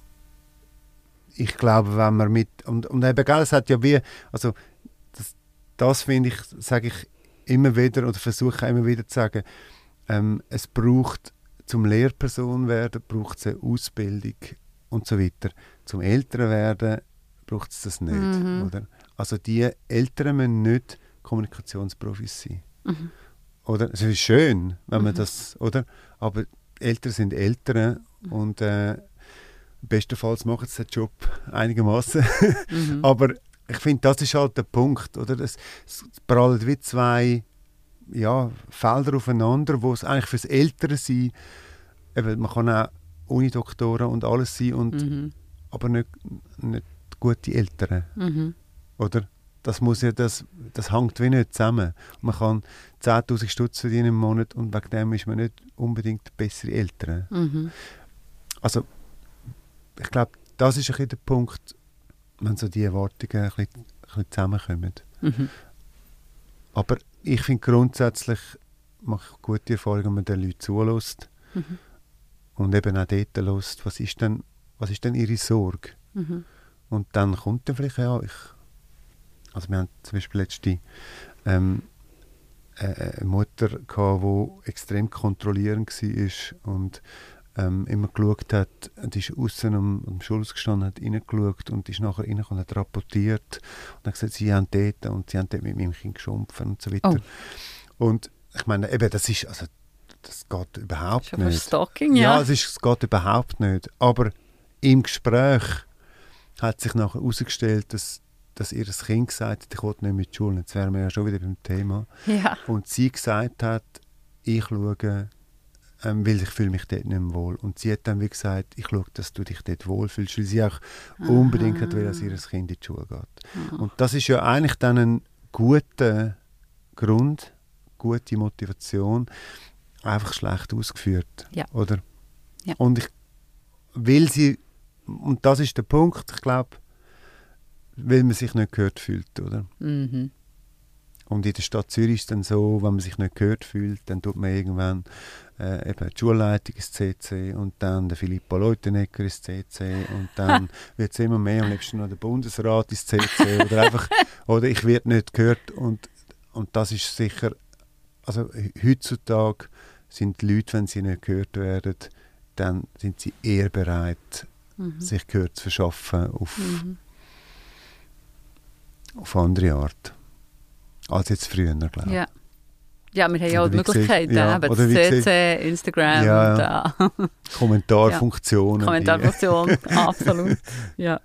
ich glaube, wenn man mit und, und eben, gell, es hat ja wie, also das, das finde ich, sage ich immer wieder oder versuche immer wieder zu sagen, ähm, es braucht zum Lehrperson werden, braucht es eine Ausbildung und so weiter. Zum Älteren werden braucht es das nicht, mhm. oder? Also die Eltern müssen nicht Kommunikationsprofis sein. Mhm. Oder? Es ist schön, wenn man mhm. das, oder? Aber Eltern sind Eltern und äh, bestenfalls machen sie den Job einigermaßen. Mhm. Aber ich finde, das ist halt der Punkt, oder? Es, es prallen wie zwei ja, Felder aufeinander, wo es eigentlich fürs Elternsein, eben, man kann auch Unidoktoren und alles sein, und, mhm. aber nicht, nicht gute Eltern, mhm. oder? Das, muss ja, das, das hängt wie nicht zusammen. Man kann zehntausend Stutz verdienen im Monat und wegen dem ist man nicht unbedingt bessere Eltern. Mhm. Also, ich glaube, das ist ein bisschen der Punkt, wenn so die Erwartungen ein bisschen, ein bisschen zusammenkommen. Mhm. Aber ich finde grundsätzlich, mache ich gute Erfahrungen, wenn man den Leuten zulässt mhm. und eben auch dort lässt, was ist denn, was ist denn ihre Sorge? Mhm. Und dann kommt dann vielleicht, ja, ich Also wir haben zum Beispiel letzte ähm, eine Mutter gehabt, die extrem kontrollierend war und ähm, immer geschaut hat, die ist außen am, am Schulhaus gestanden, hat reingeschaut und ist nachher rein und hat rapportiert und hat gesagt, sie haben dort und sie haben dort mit meinem Kind geschumpfen und so weiter. Oh. Und ich meine, eben, das ist, also das geht überhaupt Schon nicht. Stalking, ja. Ja, es, ist, es geht überhaupt nicht. Aber im Gespräch hat sich nachher herausgestellt, dass dass ihr Kind gesagt hat, ich will nicht mit der Schule. Jetzt wären wir ja schon wieder beim Thema. Ja. Und sie gesagt hat, ich schaue, ähm, weil ich fühle mich dort nicht mehr wohl. Und sie hat dann wie gesagt, ich schaue, dass du dich dort wohlfühlst, weil sie auch Aha. unbedingt will, dass ihr Kind in die Schule geht. Aha. Und das ist ja eigentlich dann ein guter Grund, gute Motivation, einfach schlecht ausgeführt. Ja. Oder? Ja. Und ich will sie, und das ist der Punkt, ich glaube, weil man sich nicht gehört fühlt, oder? Mhm. Und in der Stadt Zürich ist es dann so, wenn man sich nicht gehört fühlt, dann tut man irgendwann äh, eben die Schulleitung ins C C und dann der Filippo Leutenegger ins C C und dann wird es immer mehr, am liebsten noch der Bundesrat ins C C oder einfach, oder ich werde nicht gehört und, und das ist sicher, also heutzutage sind die Leute, wenn sie nicht gehört werden, dann sind sie eher bereit, mhm. sich Gehör zu verschaffen auf mhm. auf andere Art. Als jetzt früher, glaube ich. Ja. ja, wir haben ja auch die Möglichkeiten. Ja, eben das C C, Instagram. Ja, und, uh. Kommentarfunktionen. Ja. Kommentarfunktionen, absolut. Ja.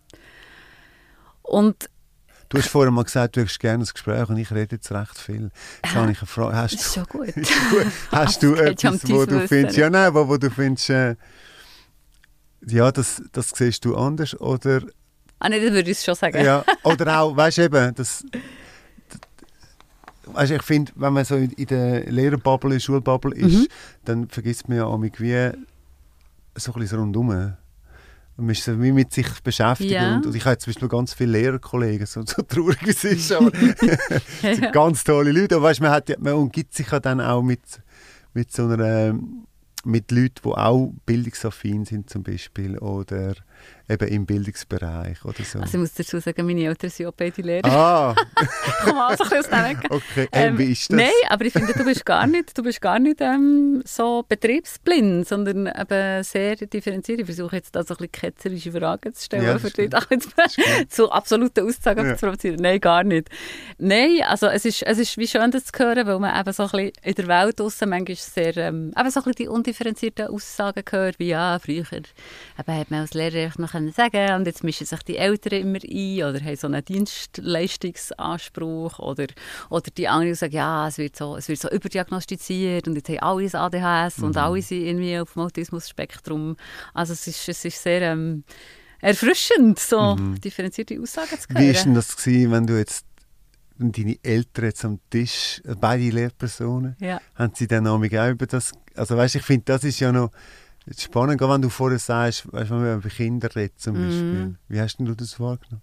Und du hast vorher mal gesagt, du hättest gerne ein Gespräch und ich rede jetzt recht viel. Jetzt habe ich eine Frage. Hast das ist schon gut. Hast du etwas, wo du findest, ja, nein, wo, wo du findest, äh, ja, das, das siehst du anders, oder? Ah, nein, das würde ich schon sagen. Ja, oder auch, weißt du eben, das, das weißt, ich finde, wenn man so in, in der Lehrerbubble, in der Schulbubble ist, mhm. dann vergisst man ja auch irgendwie so ein bisschen rundherum. Und man ist so wie mit sich beschäftigt. Ja. Und, und ich habe zum Beispiel ganz viele Lehrerkollegen, so, so traurig wie es ist, aber es sind ganz tolle Leute. Aber weißt, man, hat, man umgibt sich ja dann auch mit, mit so einer, mit Leuten, die auch bildungsaffin sind zum Beispiel, oder eben im Bildungsbereich oder so. Also ich muss dazu sagen, meine Eltern sind auch beide Lehrer. Ah! Komm mal, so ein bisschen aus dem Weg. Okay, Ähm, ähm, wie ist das? Nein, aber ich finde, du bist gar nicht, du bist gar nicht ähm, so betriebsblind, sondern eben sehr differenziert. Ich versuche jetzt da so ein bisschen ketzerische Fragen zu stellen, Ja, für stimmt. dich auch jetzt zu absoluten Aussagen Ja. zu provozieren. Nein, gar nicht. Nein, also es ist, es ist wie schön, das zu hören, weil man eben so ein bisschen in der Welt draussen manchmal sehr, ähm, eben so ein bisschen die undifferenzierten Aussagen hört, wie ja, früher eben hat man als Lehrer einfach noch können sagen und jetzt mischen sich die Eltern immer ein oder haben so einen Dienstleistungsanspruch oder, oder die anderen sagen, ja, es wird so, es wird so überdiagnostiziert und jetzt haben alle ein A D H S mhm. und alle sind irgendwie auf dem Autismus-Spektrum. Also es ist, es ist sehr ähm, erfrischend, so mhm. differenzierte Aussagen zu hören. Wie war denn das gewesen, wenn du jetzt deine Eltern jetzt am Tisch, beide Lehrpersonen, ja. haben sie dann auch über das, also weißt, ich finde, das ist ja noch spannend, wenn du vorher sagst, weißt, wenn man über Kinder redet zum Beispiel. Mm. Wie hast denn du das wahrgenommen?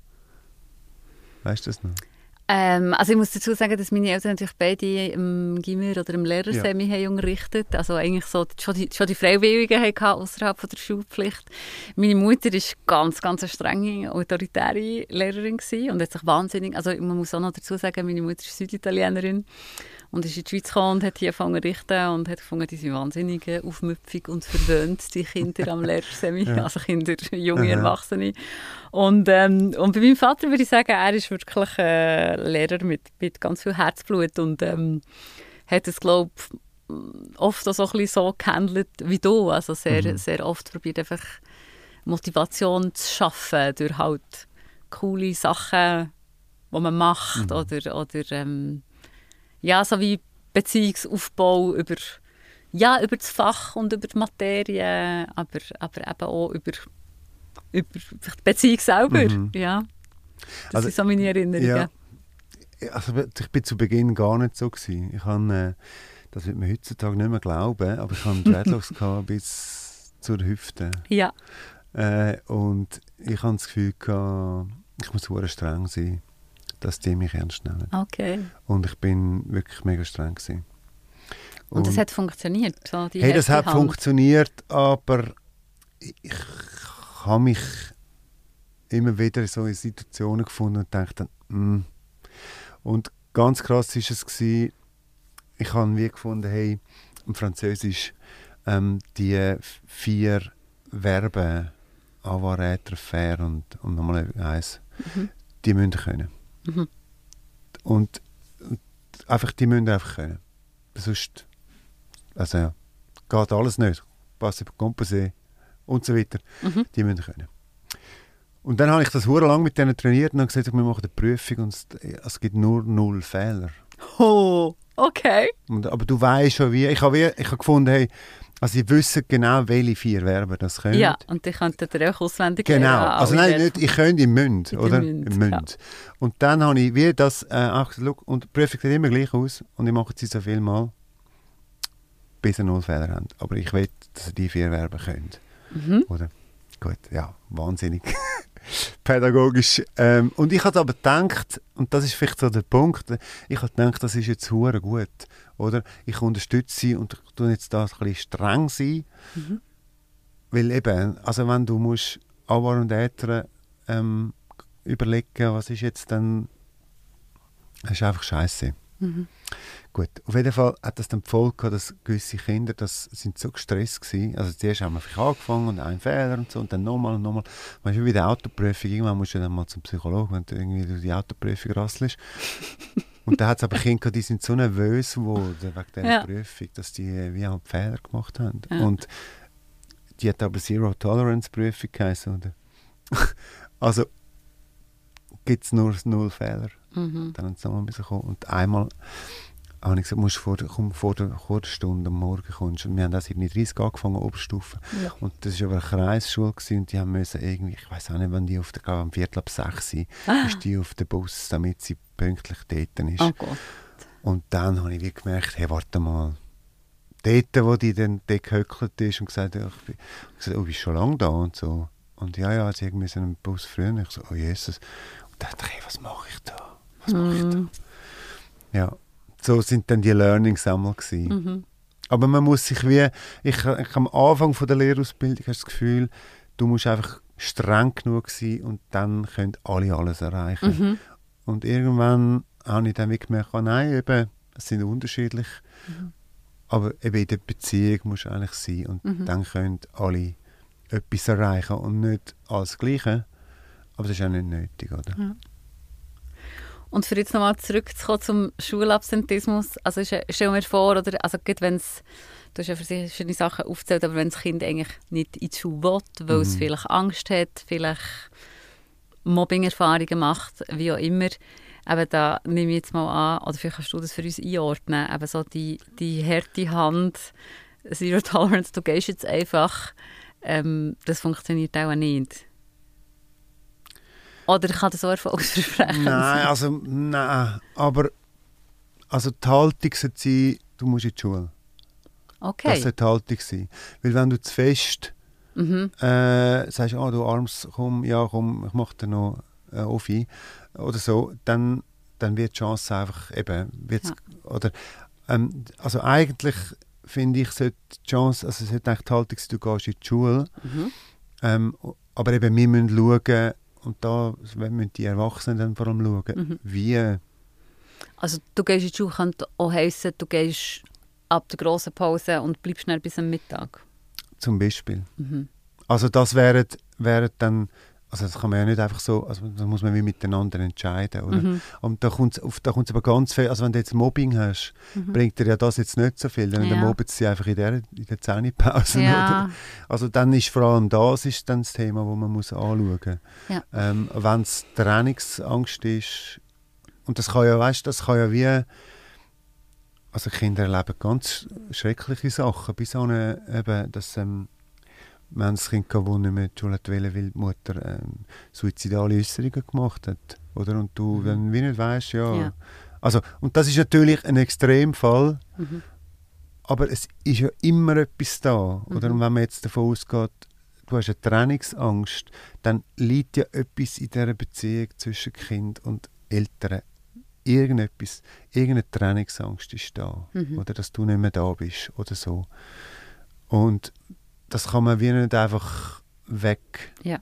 Weißt du das noch? Ähm, also ich muss dazu sagen, dass meine Eltern natürlich beide im Gymnasium oder im Lehrersemi ja. haben unterrichtet. Also eigentlich so, schon die, schon die Freiwilligen hatten außerhalb von der Schulpflicht. Meine Mutter war ganz, ganz eine strenge, autoritäre Lehrerin gewesen und hat sich wahnsinnig, also man muss auch noch dazu sagen, meine Mutter ist Süditalienerin und ist in die Schweiz gekommen und hat hier angefangen zu richten und hat gefunden, die sind wahnsinnig aufmüpfig und verwöhnt, die Kinder am Lehrersemi, ja. also Kinder, junge Aha. Erwachsene. Und, ähm, und bei meinem Vater würde ich sagen, er ist wirklich äh, Lehrer mit, mit ganz viel Herzblut und ähm, hat es, glaube ich, oft auch so ein bisschen so gehandelt wie du, also sehr, mhm. sehr oft probiert einfach Motivation zu schaffen durch halt coole Sachen, die man macht mhm. oder, oder ähm, ja, so wie Beziehungsaufbau über, ja, über das Fach und über die Materie, aber, aber eben auch über, über die Beziehung selber. Mhm. Ja. Das also, sind so meine Erinnerungen. Ja. Also, ich bin zu Beginn gar nicht so gewesen. Ich habe, äh, das wird man heutzutage nicht mehr glauben, aber ich hatte Dreadlocks bis zur Hüfte. Ja. Äh, und ich hatte das Gefühl gehabt, ich muss sehr streng sein, dass die mich ernst nehmen. Okay. Und ich bin wirklich mega streng gewesen. Und, und das hat funktioniert? So die hey, das hat Hand. funktioniert, aber ich, ich habe mich immer wieder so in Situationen gefunden und dachte, mm. Und ganz krass war es gewesen, ich habe wie gefunden, hey, im Französisch ähm, die vier Verben avoir, être, faire und, und nochmal eins, mhm. die müssen können. Mhm. Und, und einfach, die müssen einfach können. Sonst, also ja, geht alles nicht. Passe pour composer und so weiter. Mhm. Die müssen können. Und dann habe ich das hure lang mit denen trainiert und dann gesagt, wir machen eine Prüfung und es, es gibt nur null Fehler. Oh, okay. Und, aber du weißt schon wie, ich habe, wie, ich habe gefunden, hey, also sie wissen genau, welche vier Verben das können. Ja, und die könnten ihr auch auswendig Genau, lernen, also nein, nicht, ich könnte im Münd, oder? Münd, Im Münd. Ja. Und dann habe ich wie das, äh, ach, look, und die Prüfung sieht immer gleich aus und ich mache sie so viel mal, bis sie null Fehler haben. Aber ich will, dass sie die vier Verben können. Mhm. Oder? Gut, ja, wahnsinnig. Pädagogisch. Ähm, und ich habe aber gedacht, und das ist vielleicht so der Punkt, ich habe gedacht, das ist jetzt hure gut, oder? Ich unterstütze sie und ich tue jetzt da ein bisschen streng sein, mhm. weil eben, also wenn du musst avoir und être ähm, überlegen, was ist jetzt dann, das ist einfach scheiße. Mhm. Gut, auf jeden Fall hat das dann die Folge gehabt, dass gewisse Kinder, das sind so gestresst gewesen. Also zuerst haben wir vielleicht angefangen und einen Fehler und so und dann nochmal und nochmal. Weißt du, wie die Autoprüfung, irgendwann musst du dann mal zum Psychologen, wenn du irgendwie durch die Autoprüfung rasselst. Und da hat es aber Kinder gehabt, die sind so nervös geworden wegen dieser ja. Prüfung, dass die wie halt Fehler gemacht haben. Ja. Und die hat aber Zero Tolerance Prüfung geheißen, oder? Also gibt es nur null Fehler. Mhm. Dann haben sie nochmal kommen. Und einmal habe ich gesagt, musst vor, komm, vor der Stunde am Morgen kommst. Und wir haben das sieben Uhr dreißig angefangen, Oberstufe. Ja. Und das war aber eine Kreisschule gewesen, und die haben müssen irgendwie, ich weiß auch nicht, wann die auf der, am Viertel ab sechs Uhr ah. ist die auf den Bus, damit sie pünktlich dort ist. Oh Gott. Und dann habe ich wie gemerkt, hey, warte mal. Dort, wo die dann gehöckelt ist und gesagt hat, ich bin, gesagt, oh, bist du schon lange da und so. Und ja, ja, sie mussten einen Bus früher. Ich so, oh Jesus. Und dachte, hey, was mache ich da? Was mache ich da? Ja, so sind dann die Learnings einmal gewesen. Mhm. Aber man muss sich wie, ich, ich am Anfang von der Lehrausbildung hast das Gefühl, du musst einfach streng genug sein und dann können alle alles erreichen. Mhm. Und irgendwann habe ich dann wirklich gemerkt, oh nein, eben, es sind unterschiedlich, Mhm. aber eben in der Beziehung muss es eigentlich sein und Mhm. dann können alle etwas erreichen und nicht alles Gleiche, aber das ist auch nicht nötig, oder? Ja. Und für jetzt nochmal zurückzukommen zum Schulabsentismus, also stell stell mir vor, oder, also gerade wenn es, du hast ja verschiedene Sachen aufgezählt, aber wenn das Kind eigentlich nicht in die Schule will, weil Mhm. es vielleicht Angst hat, vielleicht Mobbing-Erfahrungen macht, wie auch immer, eben da nehme ich jetzt mal an, oder vielleicht kannst du das für uns einordnen, eben so die, die harte Hand, Zero Tolerance, du gehst jetzt einfach, ähm, das funktioniert auch nicht. Oder kann das so erfolgsversprechend Nein, sein? also, nein, aber also die Haltung sollte sein, du musst in die Schule. Das Okay. sollte die Haltung sein. Weil wenn du zu fest Mhm. äh, sagst, ah, du Arms, komm, ja, komm, ich mache dir noch äh, Offi oder so, dann, dann wird die Chance einfach eben, wird's, Ja. oder, ähm, also eigentlich finde ich, sollte die Chance, also es sollte eigentlich die Haltung sein, du gehst in die Schule, Mhm. ähm, aber eben wir müssen schauen, und da müssen die Erwachsenen dann vor allem schauen, Mhm. wie, Also du gehst in die Schule, könnte auch heissen, du gehst ab der grossen Pause und bleibst dann bis am Mittag. zum Beispiel. Mhm. Also das wäre wäre dann, also das kann man ja nicht einfach so, also das muss man wie miteinander entscheiden, oder? Mhm. Und da kommt es da kommt's aber ganz viel, also wenn du jetzt Mobbing hast, Mhm. bringt dir ja das jetzt nicht so viel, dann, Ja. dann mobben sie einfach in der, in der Zähnepause, Ja. oder? Also dann ist vor allem das ist dann das Thema, das man muss anschauen muss. Ja. Ähm, wenn es Trainingsangst ist, und das kann ja, weißt, das kann ja wie, also Kinder erleben ganz schreckliche Sachen, bis an eine, eben, dass ähm, wenn das Kind kann, das nicht mehr in die Schule wollte, weil die Mutter ähm, suizidale Äußerungen gemacht hat, oder? Und du Mhm. dann wie nicht weißt, ja. Ja. Also, und das ist natürlich ein Extremfall, Mhm. aber es ist ja immer etwas da, oder? Mhm. Und wenn man jetzt davon ausgeht, du hast eine Trennungsangst, dann liegt ja etwas in dieser Beziehung zwischen Kind und Eltern. Irgendetwas, irgendeine Trennungsangst ist da, Mhm. oder dass du nicht mehr da bist oder so. Und das kann man wie nicht einfach weg Ja.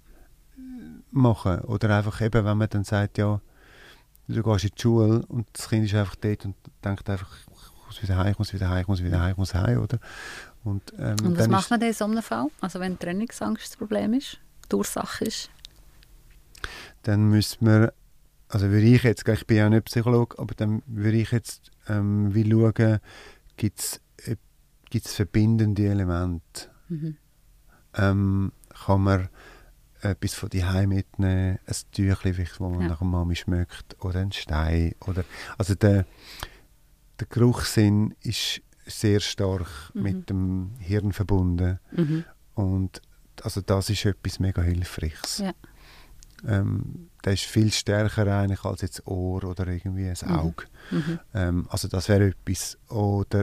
machen. Oder einfach eben, wenn man dann sagt, ja, du gehst in die Schule und das Kind ist einfach dort und denkt einfach, ich muss wieder heim, ich muss wieder heim, ich muss wieder heim, ich muss heim, oder? Und, ähm, Und was dann macht ist, man denn in so einem Fall? Also wenn Trennungsangst das Problem ist, die Ursache ist? dann müssen wir, also würde ich jetzt, ich bin ja nicht Psychologe, aber dann würde ich jetzt ähm, wie schauen, gibt es äh, gibt's verbindende Elemente? Mhm. Ähm, kann man etwas von die Heim mitnehmen, ein Tüchlein, das man Ja. nach der Mami schmeckt, oder ein Stein, oder, also der, der Geruchssinn ist sehr stark Mhm. mit dem Hirn verbunden Mhm. und also das ist etwas mega Hilfreiches. Ja. Ähm, der ist viel stärker eigentlich als jetzt Ohr oder irgendwie ein Mhm. Auge. Mhm. Ähm, also das wäre etwas. Oder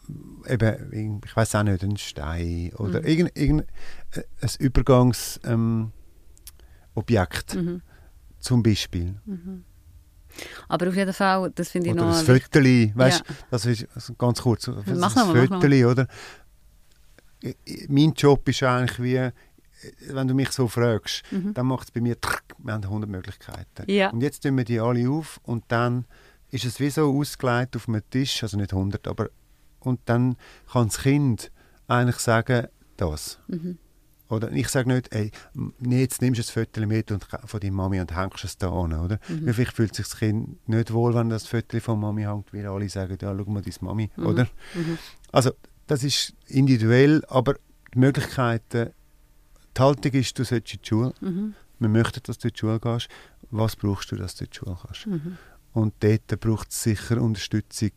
eben, ich weiß auch nicht, ein Stein oder Mhm. irgend, irgend, äh, ein Übergangsobjekt ähm, Objekt, Mhm. zum Beispiel. Mhm. Aber auf jeden Fall, das finde ich Oder noch ein wichtig. Föteli, weißt Ja. das ist also ganz kurz, das ist Mach ein noch mal, mach noch Föteli, oder? I- i- Mein Job ist eigentlich wie, wenn du mich so fragst, Mhm. dann macht es bei mir, trrk, wir haben hundert Möglichkeiten. Ja. Und jetzt tun wir die alle auf und dann ist es wie so ausgelegt auf einem Tisch, also nicht hundert, aber und dann kann das Kind eigentlich sagen, das. Mhm. Oder ich sage nicht, ey, m- nee, jetzt nimmst du das Foto mit und, von deiner Mami und hängst es da an, oder? Mhm. Weil vielleicht fühlt sich das Kind nicht wohl, wenn das Foto von Mami hängt, weil alle sagen, ja, schau mal, deine Mami, Mhm. oder? Mhm. Also, das ist individuell, aber die Möglichkeiten, die Haltung ist, du solltest in die Schule, Mhm. wir möchten, dass du in die Schule gehst, was brauchst du, dass du in die Schule kannst? Mhm. Und dort braucht es sicher Unterstützung.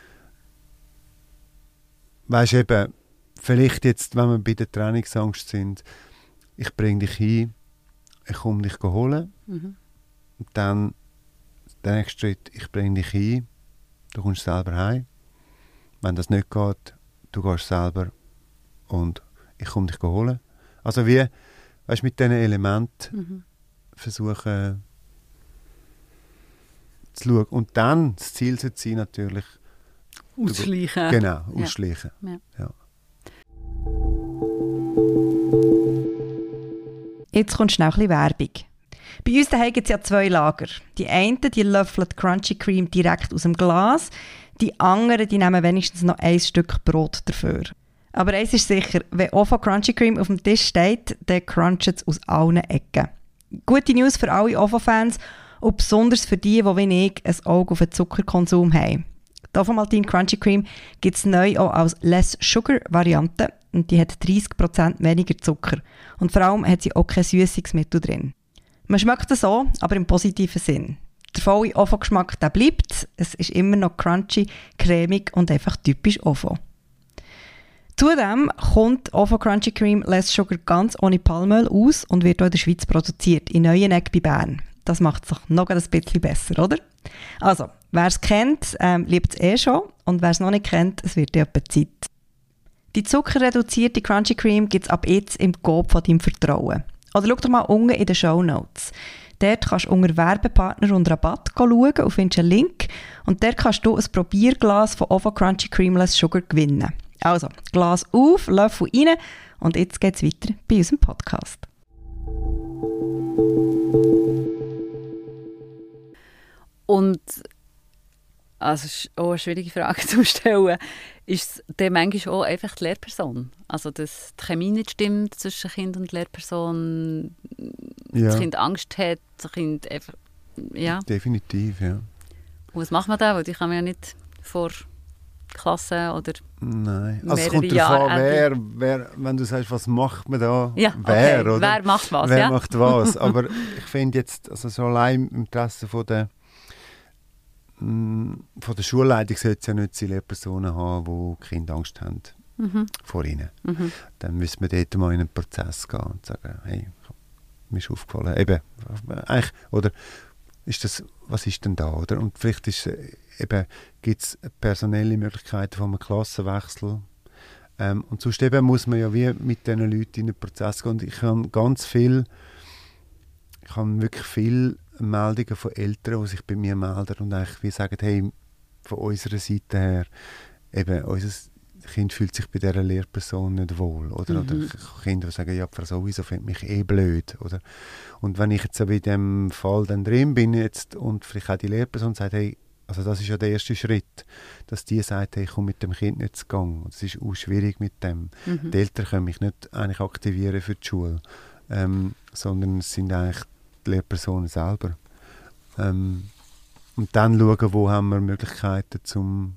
Weisst du eben, vielleicht jetzt, wenn wir bei der Trainingsangst sind, ich bringe dich hin, ich komme dich holen, Mhm. und dann der nächste Schritt, ich bringe dich hin, du kommst selber heim. Wenn das nicht geht, du gehst selber und ich komme dich holen. Also wie, weißt du, mit diesen Elementen Mhm. versuchen zu schauen. Und dann, das Ziel sollte sein natürlich, Ausschleichen. genau, ausschleichen. Ja. Ja. Jetzt kommt schnell ein bisschen Werbung. Bei uns daheim gibt es ja zwei Lager. Die einen, die löffeln die Crunchy Cream direkt aus dem Glas. Die anderen, die nehmen wenigstens noch ein Stück Brot dafür. Aber eins ist sicher, wenn Ofo Crunchy Cream auf dem Tisch steht, dann cruncht es aus allen Ecken. Gute News für alle Ofo-Fans und besonders für die, die wie ich ein Auge auf den Zuckerkonsum haben. Die Ovomaltine Crunchy Cream gibt es neu auch als Less Sugar Variante und die hat dreißig Prozent weniger Zucker. Und vor allem hat sie auch kein Süßungsmittel drin. Man schmeckt es so, aber im positiven Sinn. Der volle Ofo-Geschmack der bleibt, es ist immer noch crunchy, cremig und einfach typisch Ofo. Zudem kommt Ofo Crunchy Cream Less Sugar ganz ohne Palmöl aus und wird auch in der Schweiz produziert, in Neuenegg bei Bern. Das macht es doch noch ein bisschen besser, oder? Also, wer es kennt, ähm, liebt es eh schon. Und wer es noch nicht kennt, es wird ja etwa Zeit. Die zuckerreduzierte Crunchy Cream gibt es ab jetzt im Coop von deinem Vertrauen. Oder schau doch mal unten in den Shownotes. Dort kannst du unter Werbepartner und Rabatt schauen und findest einen Link. Und dort kannst du ein Probierglas von Ofo Crunchy Creamless Sugar gewinnen. Also, Glas auf, Löffel rein und jetzt geht es weiter bei unserem Podcast. Und also es ist auch eine schwierige Frage zu stellen. Ist es dann manchmal auch einfach die Lehrperson? Also, dass die Chemie nicht stimmt zwischen Kind und Lehrperson, Ja. das Kind Angst hat, das Kind einfach, ja. Definitiv, ja. Und was macht man da? Weil die kann man ja nicht vor Klasse oder Nein. Also es mehrere kommt darauf Jahre an, wer, wer, wenn du sagst, was macht man da, Ja, wer, okay. oder? Wer macht was, Wer ja? macht was. Aber ich finde jetzt, also so allein im Interesse von der, mh, von der Schulleitung sollte es ja nicht die Lehrpersonen haben, die Kinder Angst haben Mhm. vor ihnen. Mhm. Dann müssen wir dort mal in einen Prozess gehen und sagen, hey, mir ist aufgefallen, eben, eigentlich, oder ist das, was ist denn da, oder? Und vielleicht ist eben, gibt es personelle Möglichkeiten von einem Klassenwechsel. Ähm, und sonst eben muss man ja wie mit diesen Leuten in den Prozess gehen. Und ich habe ganz viel, ich habe wirklich viele Meldungen von Eltern, die sich bei mir melden und eigentlich wie sagen, hey, von unserer Seite her, eben, unser Kind fühlt sich bei dieser Lehrperson nicht wohl. Oder, Mhm. oder Kinder, die sagen, ja, Frau sowieso findet mich eh blöd. Oder? Und wenn ich jetzt so bei diesem Fall dann drin bin jetzt, und vielleicht auch die Lehrperson sagt, hey, also das ist ja der erste Schritt, dass die sagt, hey, ich komme mit dem Kind nicht zu Gang. Es ist auch schwierig mit dem. Mhm. Die Eltern können mich nicht eigentlich aktivieren für die Schule, ähm, sondern es sind eigentlich die Lehrpersonen selber. Ähm, und dann schauen, wo haben wir Möglichkeiten, zum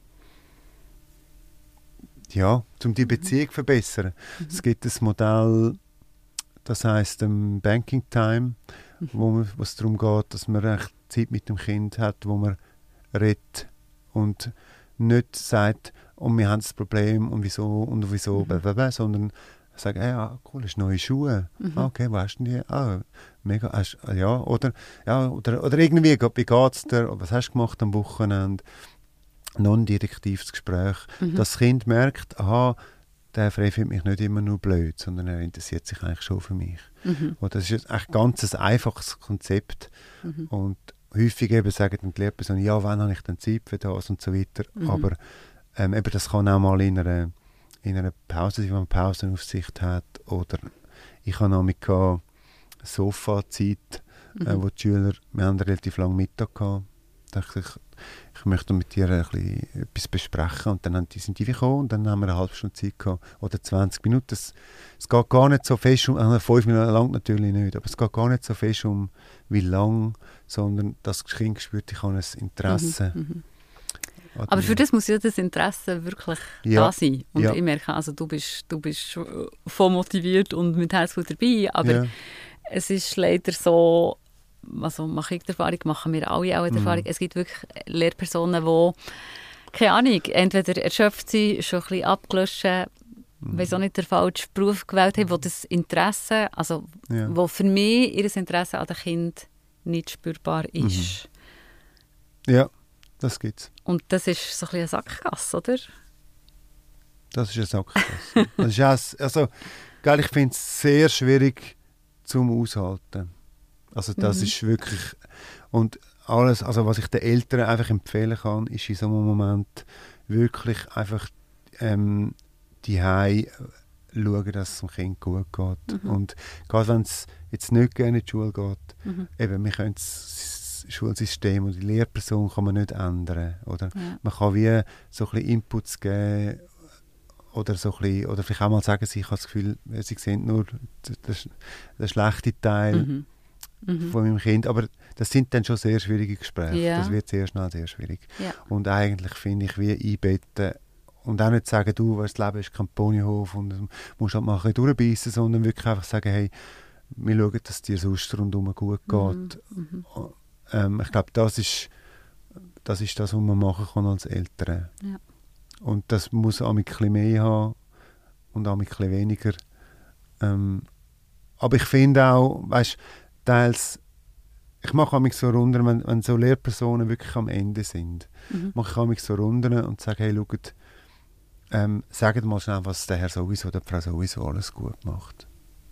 ja, um die Beziehung zu verbessern. Mhm. Es gibt ein Modell, das heisst ähm, Banking Time, mhm. wo man, wo es darum geht, dass man echt Zeit mit dem Kind hat, wo man redet und nicht sagt, oh, wir haben das Problem und wieso und wieso, mhm. blablabla, sondern sagt, hey, ah, cool, das ist neue Schuhe. Mhm. Ah, okay, wo hast du die? Ah, mega, hast, ja, oder, ja, oder, oder irgendwie, wie geht es dir? Was hast du gemacht am Wochenende? Non-direktives Gespräch, mhm. dass das Kind merkt, aha, der Frey findet mich nicht immer nur blöd, sondern er interessiert sich eigentlich schon für mich. Mhm. Und das ist eigentlich ganz ein einfaches Konzept. Mhm. Und häufig eben sagen dann die Lehrpersonen, ja, wann habe ich denn Zeit für das und so weiter. Mhm. Aber ähm, eben das kann auch mal in einer, in einer Pause sein, wenn man Pausenaufsicht hat. Oder ich habe noch mit Sofa-Zeit, mhm. äh, wo die Schüler, wir haben relativ lange Mittag gehabt. dachte ich, ich möchte mit dir ein bisschen etwas besprechen. Und dann sind die gekommen und dann haben wir eine halbe Stunde Zeit gehabt, oder zwanzig Minuten. Es, es geht gar nicht so fest um, also fünf Minuten lang natürlich nicht, aber es geht gar nicht so fest um, wie lang, sondern das Kind spürt, ich habe ein Interesse. Mhm, mhm. Aber für das muss ja das Interesse wirklich ja. da sein. Und ja. ich merke, also du bist, du bist voll motiviert und mit Herzblut dabei, aber ja. es ist leider so, also mache ich die Erfahrung, machen wir alle auch die Erfahrung, mhm. es gibt wirklich Lehrpersonen, die, keine Ahnung, entweder erschöpft sind, schon ein bisschen abgelöscht, mhm. weiss auch nicht, den falschen Beruf gewählt haben, wo das Interesse, also ja. wo für mich ihr Interesse an dem Kind nicht spürbar ist. Mhm. Ja, das gibt's. Und das ist so ein bisschen eine Sackgasse, oder? Das ist eine Sackgasse. Das ist auch, also, gell, ich finde es sehr schwierig zum Aushalten. Also das mhm. ist wirklich, und alles, also was ich den Eltern einfach empfehlen kann, ist in so einem Moment wirklich einfach ähm, die Hause schauen, dass es dem Kind gut geht. Mhm. Und gerade wenn es jetzt nicht gerne in die Schule geht, Mhm. eben, wir können das Schulsystem und die Lehrperson kann man nicht ändern. Oder? Ja. Man kann wie so ein bisschen Inputs geben oder, so ein bisschen, oder vielleicht auch mal sagen, ich habe das Gefühl, sie sehen nur den, den schlechten Teil Mhm. Mhm. von meinem Kind. Aber das sind dann schon sehr schwierige Gespräche. Ja. Das wird sehr schnell sehr schwierig. Ja. Und eigentlich finde ich, wie einbetten und auch nicht sagen, du, das Leben ist kein Ponyhof und du musst halt mal ein bisschen durchbeissen, sondern wirklich einfach sagen, hey, wir schauen, dass es dir sonst rundherum gut geht. Mhm. Ähm, ich glaube, das ist, das ist das, was man machen kann als Eltern. Ja. Und das muss auch ein bisschen mehr haben und auch ein bisschen weniger. Ähm, aber ich finde auch, weißt, teils, ich mache auch so Runden, wenn, wenn so Lehrpersonen wirklich am Ende sind, Mhm. mache ich auch so Runden und sage, hey, schaut, ähm, sagt mal schnell, was der Herr sowieso, der Frau sowieso alles gut macht.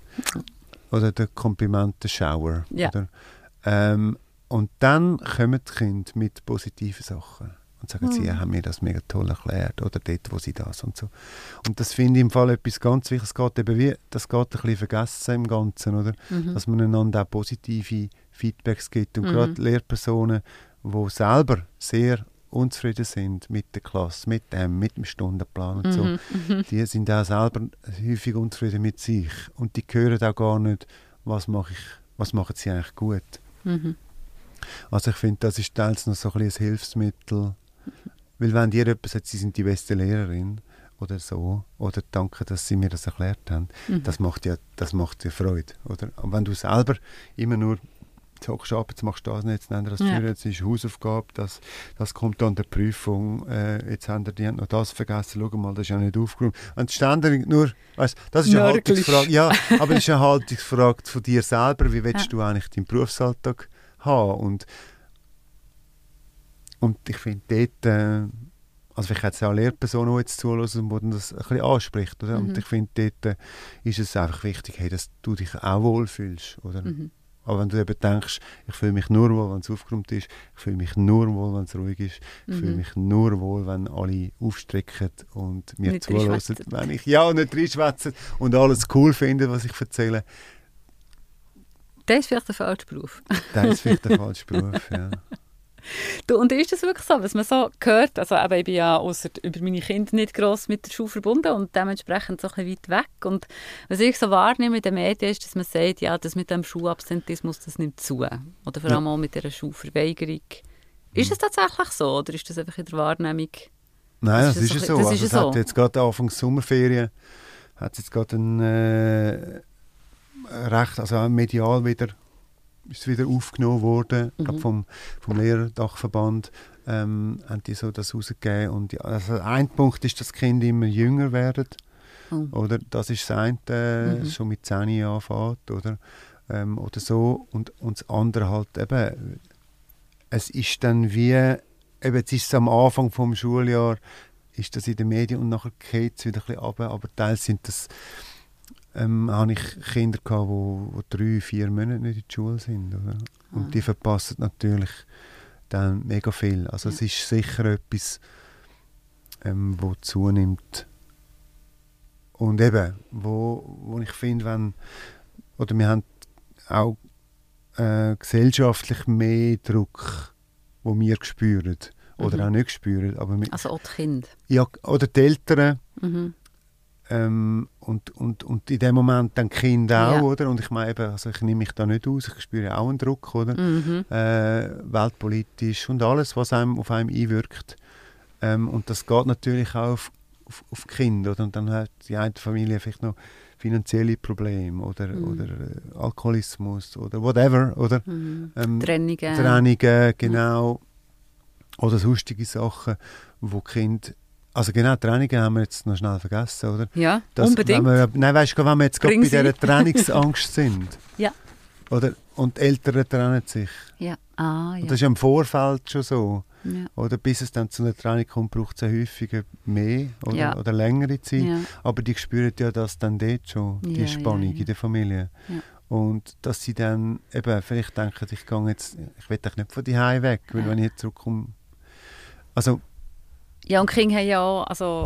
Oder der Komplimente-Shower. Ja. Oder? Ähm, und dann kommen die Kinder mit positiven Sachen und sagen, Mhm. sie haben mir das mega toll erklärt oder dort, wo sie das und so. Und das finde ich im Fall etwas ganz Wichtiges. Es geht eben wie, das geht ein bisschen vergessen im Ganzen, oder? Mhm. Dass man einander auch positive Feedbacks gibt. Und Mhm. gerade Lehrpersonen, die selber sehr unzufrieden sind mit der Klasse, mit dem, mit dem Stundenplan und so, Mhm. Mhm. die sind auch selber häufig unzufrieden mit sich. Und die hören auch gar nicht, was, mache ich, was machen sie eigentlich gut. Mhm. Also ich finde, das ist teils noch so ein bisschen ein Hilfsmittel. Weil wenn dir jemand sagt, sie sind die beste Lehrerin oder so, oder danke, dass sie mir das erklärt haben, Mhm. das macht ja, das macht dir Freude. Oder? Und wenn du selber immer nur jetzt hockst du ab, jetzt machst du das nicht, jetzt nehmen wir das Ja. für, jetzt ist Hausaufgabe, das, das kommt dann der Prüfung, äh, jetzt haben die noch das vergessen, schau mal, das ist ja nicht aufgeräumt. Und ständig nur, weißt, das ist eine Nörgelst. Haltungsfrage, ja, aber das ist eine Haltungsfrage von dir selber, wie willst Ja. du eigentlich deinen Berufsalltag haben? Und, und ich finde dort, äh, also vielleicht hat es auch Lehrpersonen, die jetzt zuhören und die das ein bisschen anspricht, oder? Mhm. Und ich finde dort äh, ist es einfach wichtig, hey, dass du dich auch wohlfühlst, oder? Mhm. Aber wenn du eben denkst, ich fühle mich nur wohl, wenn es aufgeräumt ist, ich fühle mich nur wohl, wenn es ruhig ist, ich fühle Mhm. mich nur wohl, wenn alle aufstrecken und mir Nicht zuhören, reinschwätzen. wenn ich ja nicht reinschwätzen und alles cool finde, was ich erzähle, Das ist vielleicht der falsche Beruf. dann ist vielleicht der falsche Beruf. Ja. Du, und ist das wirklich so, was man so hört? Also eben, ich bin ja ausser über meine Kinder nicht gross mit der Schule verbunden und dementsprechend so ein bisschen weit weg. Und was ich so wahrnehme in den Medien ist, dass man sagt, ja, das mit dem Schulabsentismus, das nimmt zu. Oder vor allem auch mit dieser Schulverweigerung. Ist es tatsächlich so oder ist das einfach in der Wahrnehmung? Nein, Das das, ist ist so ja ein so. bisschen- das Also, ist es so. hat jetzt gerade Anfang Sommerferien hat es jetzt gerade ein äh, recht, also auch medial wieder ist es wieder aufgenommen worden, Mhm. glaub vom, vom Lehrerdachverband ähm, haben die so das rausgegeben. Und ja, also ein Punkt ist, dass die Kinder immer jünger werden, Oh. oder? Das ist das eine, äh, Mhm. schon mit zehn Jahren anfängt, oder? Ähm, oder so. Und, und das andere halt eben, es ist dann wie, eben, jetzt ist es am Anfang vom Schuljahr, ist das in den Medien und nachher geht es wieder ein bisschen runter, aber teils sind das ähm, habe ich Kinder gehabt, wo, wo drei, vier Monate nicht in die Schule sind, oder? Und Ah. die verpassen natürlich dann mega viel. Also Ja. es ist sicher etwas, ähm, wo zunimmt. Und eben, wo, wo ich finde, wenn, oder wir haben auch äh, gesellschaftlich mehr Druck, wo wir spüren, oder Mhm. auch nicht spüren, aber wir, Also auch die Kinder. ja, oder die Eltern, Mhm. ähm, und, und, und in dem Moment dann die Kinder auch, Ja. oder? Und ich meine eben, also ich nehme mich da nicht aus, ich spüre auch einen Druck, oder? Mhm. Äh, weltpolitisch und alles, was einem auf einem einwirkt. Ähm, und das geht natürlich auch auf, auf, auf die Kinder, oder? Und dann hat die eine Familie vielleicht noch finanzielle Probleme oder, Mhm. oder äh, Alkoholismus oder whatever, oder? Mhm. Ähm, Trennungen. Trennungen, genau. Oder sonstige Sachen, wo die Kinder... Also genau, Trennungen haben wir jetzt noch schnell vergessen, oder? Ja, Das, unbedingt. Wenn wir, nein, weißt du, wenn wir jetzt gerade Bring bei sie. dieser Trennungsangst sind. Ja. Oder? Und die Eltern trennen sich. Ja. Ah, Und ja. das ist ja im Vorfeld schon so. ja. Oder bis es dann zu einer Trennung kommt, braucht es ja häufiger mehr oder, Ja. oder längere Zeit. Ja. Aber die spüren ja das dann dort schon, die Ja, Spannung ja, ja. in der Familie. Ja. Und dass sie dann eben vielleicht denken, ich gehe jetzt, ich will doch nicht von die Hause weg, weil Ja. wenn ich jetzt zurückkomme... Also, Ja, und die Kinder haben ja auch, also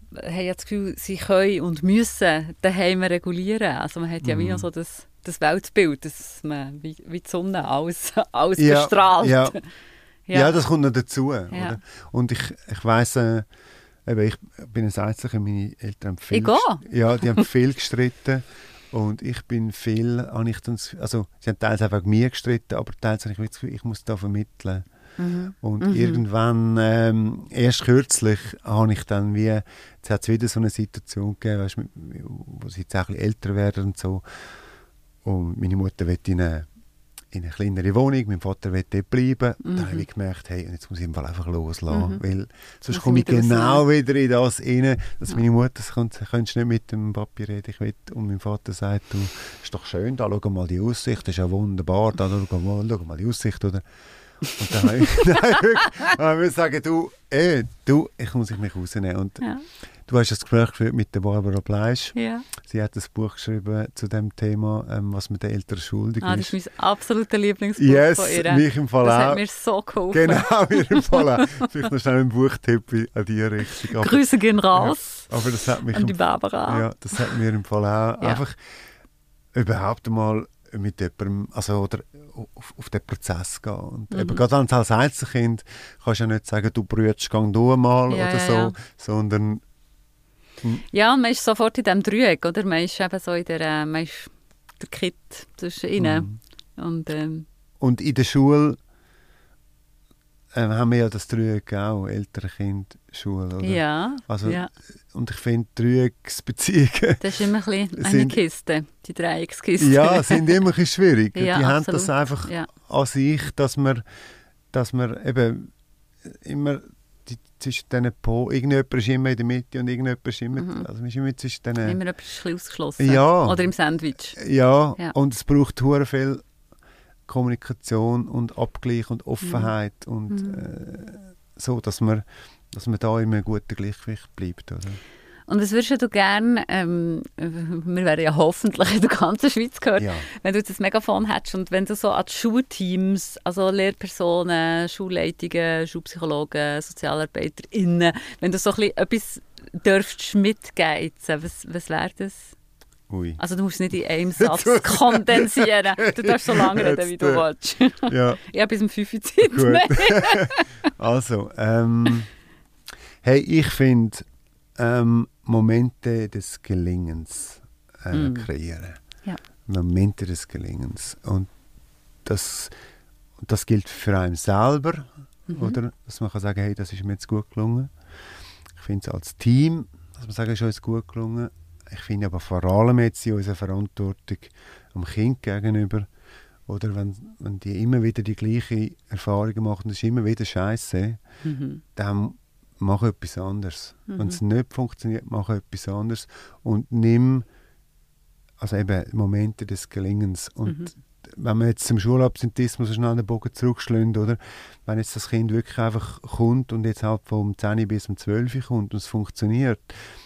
haben ja das Gefühl, sie können und müssen daheim regulieren. Also man hat ja mm. wie noch so das, das Weltbild, dass man wie, wie die Sonne alles, alles ja, bestrahlt. Ja. Ja. ja, das kommt noch dazu. Ja. Oder? Und ich, ich weiss, äh, eben, ich bin ein Einzelner, meine Eltern haben viel, gest- ja, die haben viel gestritten. Und ich bin viel, habe ich dann, also sie haben teils einfach mir gestritten, aber teils habe ich das Gefühl, ich muss da vermitteln. Mhm. Und mhm. irgendwann, ähm, erst kürzlich, habe ich dann wie, jetzt hat es wieder so eine Situation gegeben, weißt, wo sie jetzt auch ein bisschen älter werden und so. Und meine Mutter will in eine, in eine kleinere Wohnung, mein Vater will dort bleiben. Mhm. Da habe ich gemerkt, hey, jetzt muss ich im Fall einfach loslassen, mhm. weil sonst komme ich genau raus. wieder in das rein, dass ja. meine Mutter sagt, könntest nicht mit dem Papi reden, ich will. Und mein Vater sagt, du, ist doch schön, da schau mal die Aussicht, das ist ja wunderbar, da schau mal, schau mal die Aussicht, oder? Und dann habe ich, dann ich sagen, du, ey, du, ich muss mich rausnehmen. Und ja. du hast das Gespräch geführt mit der Barbara Bleisch. Ja. Sie hat ein Buch geschrieben zu dem Thema, ähm, was man den Eltern schuldig ah, ist. Das ist mein absoluter Lieblingsbuch yes, von ihr. Mich im Fall das auch. hat mir so geholfen. Genau, mir im Fall auch. Vielleicht noch schnell ein Buchtipp in die Richtung. Aber, Grüße gehen raus ja, aber das hat mich an die Barbara. Ja, das hat mir im Fall auch ja. einfach überhaupt mal mit jemandem, also oder auf, auf den Prozess gehen. Und mhm. eben, gerade als Einzelkind kannst du ja nicht sagen, du brütst, gang du mal ja, oder ja, so, ja. sondern... Hm. Ja, und man ist sofort in diesem Dreieck, oder? Man ist eben so in der, man ist der Kit zwischen ihnen. Mhm. Und, ähm, und in der Schule ähm, haben wir ja das Dreieck auch, Eltern, Kind, Schule, oder? Ja, also, ja. Und ich finde, Dreiecksbeziehungen... Das ist immer ein bisschen eine sind, Kiste, die Dreieckskiste. Ja, sind immer ein bisschen schwierig. Ja, die absolut. haben das einfach ja. an sich, dass man, dass man eben immer die, zwischen diesen Po... Irgendjemand ist immer in der Mitte und irgendjemand ist immer... Mhm. Also man ist immer zwischen diesen... Immer etwas ein bisschen ausgeschlossen. Ja. Oder im Sandwich. Ja, ja. und es braucht sehr viel Kommunikation und Abgleich und Offenheit mhm. und mhm. Äh, so, dass man, dass man da immer ein guter Gleichgewicht bleibt. Oder? Und was würdest du gerne, ähm, wir wären ja hoffentlich in der ganzen Schweiz gehört, ja. wenn du jetzt ein Megafon hättest und wenn du so an die Schulteams, also Lehrpersonen, Schulleitungen, Schulpsychologen, SozialarbeiterInnen, wenn du so ein bisschen etwas dürftest mitgeben, was, was wäre das? Ui. Also du musst nicht in einem Satz kondensieren. Du darfst so lange reden, wie du willst. Ja. Ich habe bis um fünf Uhr Zeit. Also, ähm, hey, ich finde, ähm, Momente des Gelingens äh, mm. kreieren. Ja. Momente des Gelingens. Und das, das gilt für einen selber, mhm. oder? Dass man kann sagen, hey, das ist mir jetzt gut gelungen. Ich finde es als Team, dass man sagen, es ist uns gut gelungen. Ich finde aber vor allem jetzt in unserer Verantwortung am Kind gegenüber, oder wenn, wenn die immer wieder die gleiche Erfahrungen machen, das ist immer wieder Scheiße, mhm. dann mach etwas anderes. Mhm. Wenn es nicht funktioniert, mach etwas anderes und nimm also eben Momente des Gelingens. Und mhm. wenn man jetzt zum Schulabsentismus so schnell den Bogen zurückschlägt, oder wenn jetzt das Kind wirklich einfach kommt und jetzt halt vom zehn bis um zwölf kommt und es funktioniert,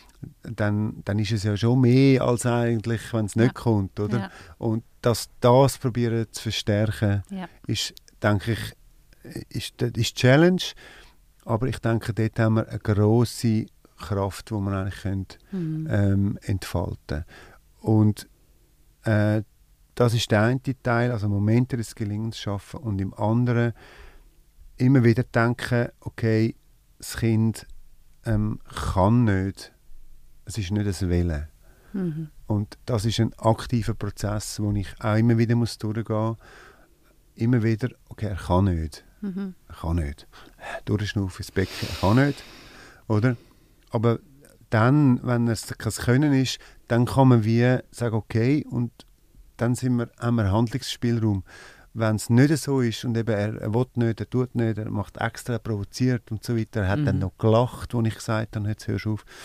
Dann, dann ist es ja schon mehr als eigentlich, wenn es nicht ja. kommt, oder? Ja. Und dass das probieren zu verstärken, ja. ist, denke ich, ist, ist die Challenge. Aber ich denke, dort haben wir eine grosse Kraft, die wir eigentlich können, mhm. ähm, entfalten. Und äh, das ist der eine Teil, also Momente des Gelingens schaffen, und im anderen immer wieder denken, okay, das Kind ähm, kann nicht. Es ist nicht ein Willen. Mhm. Und das ist ein aktiver Prozess, wo ich auch immer wieder muss durchgehen muss. Immer wieder, okay, er kann nicht. Mhm. Er kann nicht. Durchschnaufen ins Becken, er kann nicht. Oder? Aber dann, wenn es kein Können ist, dann kann man wie sagen, okay, und dann sind wir, haben wir Handlungsspielraum. Wenn es nicht so ist und eben er, er will nicht, er tut nicht, er macht extra, provoziert und so weiter, er hat mhm. dann noch gelacht, als ich gesagt habe, jetzt hörst du auf.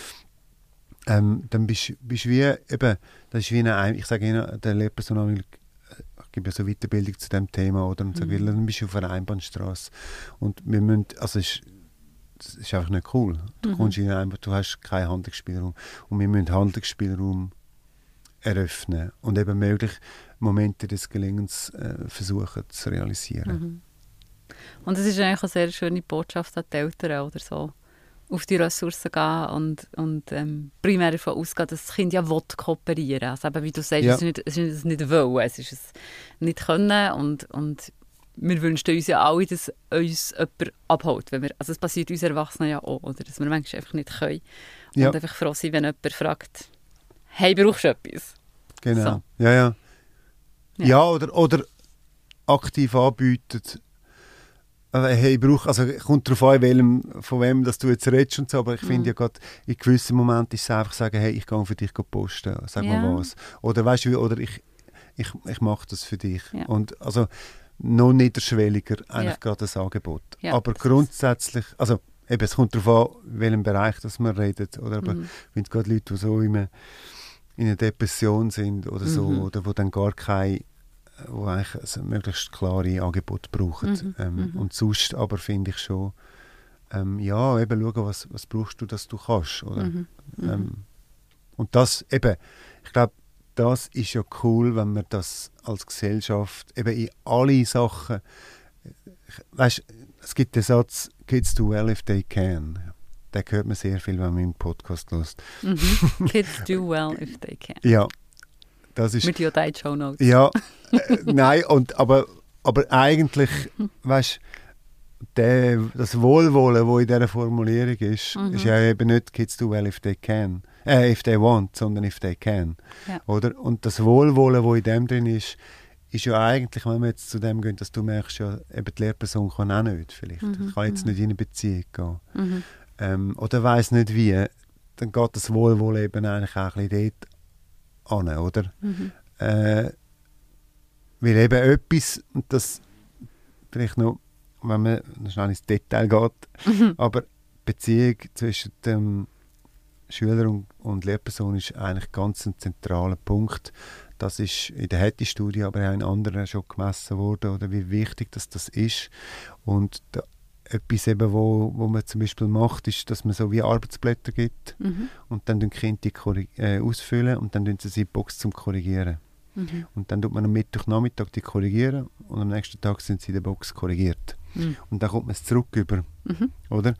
Ähm, dann bist du wie, eben, das ist wie eine, ich sage Ihnen, der Lehrperson, ich gebe ja so Weiterbildung zu diesem Thema, oder, und sage, mhm. dann bist du auf einer Einbahnstraße. Und wir müssen, also es ist, das ist einfach nicht cool. Du, mhm. kommst in eine Einbahn, du hast keinen Handlungsspielraum. Und wir müssen Handlungsspielraum eröffnen und eben möglich Momente des Gelingens äh, versuchen zu realisieren. Mhm. Und es ist eigentlich eine sehr schöne Botschaft an die Eltern oder so. auf die Ressourcen gehen und, und ähm, primär davon ausgehen, dass das Kind ja will kooperieren. Also eben, wie du sagst, Ja. es ist nicht, es ist es nicht wollen, es ist es nicht können und, und wir wünschen uns ja alle, dass uns jemand abholt. Wenn wir, also es passiert uns Erwachsenen ja auch, oder? Dass wir manchmal einfach nicht können. Und Ja. einfach froh sein, wenn jemand fragt, hey, brauchst du etwas? Genau. So. Ja, ja. Ja. Ja, oder, oder aktiv anbietet. Äh, Hey, ich brauche, also kommt darauf an, welchem, von wem dass du jetzt redest und so, aber ich Mhm. finde ja gerade, in gewissen Momenten ist es einfach sagen, hey, ich gehe für dich posten, sag Ja. mal was. Oder weißt du, wie- oder ich, ich, ich mache das für dich. Ja. Und also noch niederschwelliger eigentlich Ja. gerade das Angebot. Ja. Aber grundsätzlich, also eben, es kommt darauf an, in welchem Bereich das man redet. Oder aber Mhm. ich finde gerade Leute, die so in einer, in einer Depression sind oder so, Mhm. oder wo dann gar keine, wo eigentlich ein möglichst klare Angebot brauchen. Mhm. Ähm, Mhm. Und sonst aber finde ich schon, ähm, ja, eben schauen, was, was brauchst du, dass du kannst. Oder? Mhm. Mhm. Ähm, und das eben, ich glaube, das ist ja cool, wenn wir das als Gesellschaft eben in alle Sachen, weißt, es gibt den Satz, Kids do well if they can. Den hört man sehr viel, wenn man im Podcast hört. Mhm. Kids do well if they can. Ja, das ist... Mit your Show Notes. Ja, äh, nein, und, aber, aber eigentlich, weißt du, das Wohlwollen, das in dieser Formulierung ist, Mhm. ist ja eben nicht «Kids do well if they can», äh, «if they want», sondern «if they can». Ja. Oder? Und das Wohlwollen, das in dem drin ist, ist ja eigentlich, wenn wir jetzt zu dem gehen, dass du merkst, ja, eben die Lehrperson kann auch nicht vielleicht. Mhm, Kann jetzt nicht in eine Beziehung gehen. Mhm. Ähm, oder weiss nicht wie, dann geht das Wohlwollen eben eigentlich auch ein bisschen dort an, oder? Mhm. Äh, weil eben etwas, und das vielleicht noch, wenn man schnell ins Detail geht, Mhm. aber die Beziehung zwischen dem Schüler und, und Lehrperson ist eigentlich ganz ein zentraler Punkt. Das ist in der Hattie-Studie, aber auch in anderen schon gemessen worden, oder wie wichtig das, das ist. Und da, etwas, eben, wo, wo man zum Beispiel macht, ist, dass man so wie Arbeitsblätter gibt Mhm. und dann tun die Kinder die korrig- äh, ausfüllen und dann tun sie sie in die Box zum Korrigieren. Mhm. Und dann tut man am Mittwochnachmittag die korrigieren und am nächsten Tag sind sie in der Box korrigiert. Mhm. Und dann kommt man es zurück über, Mhm. oder?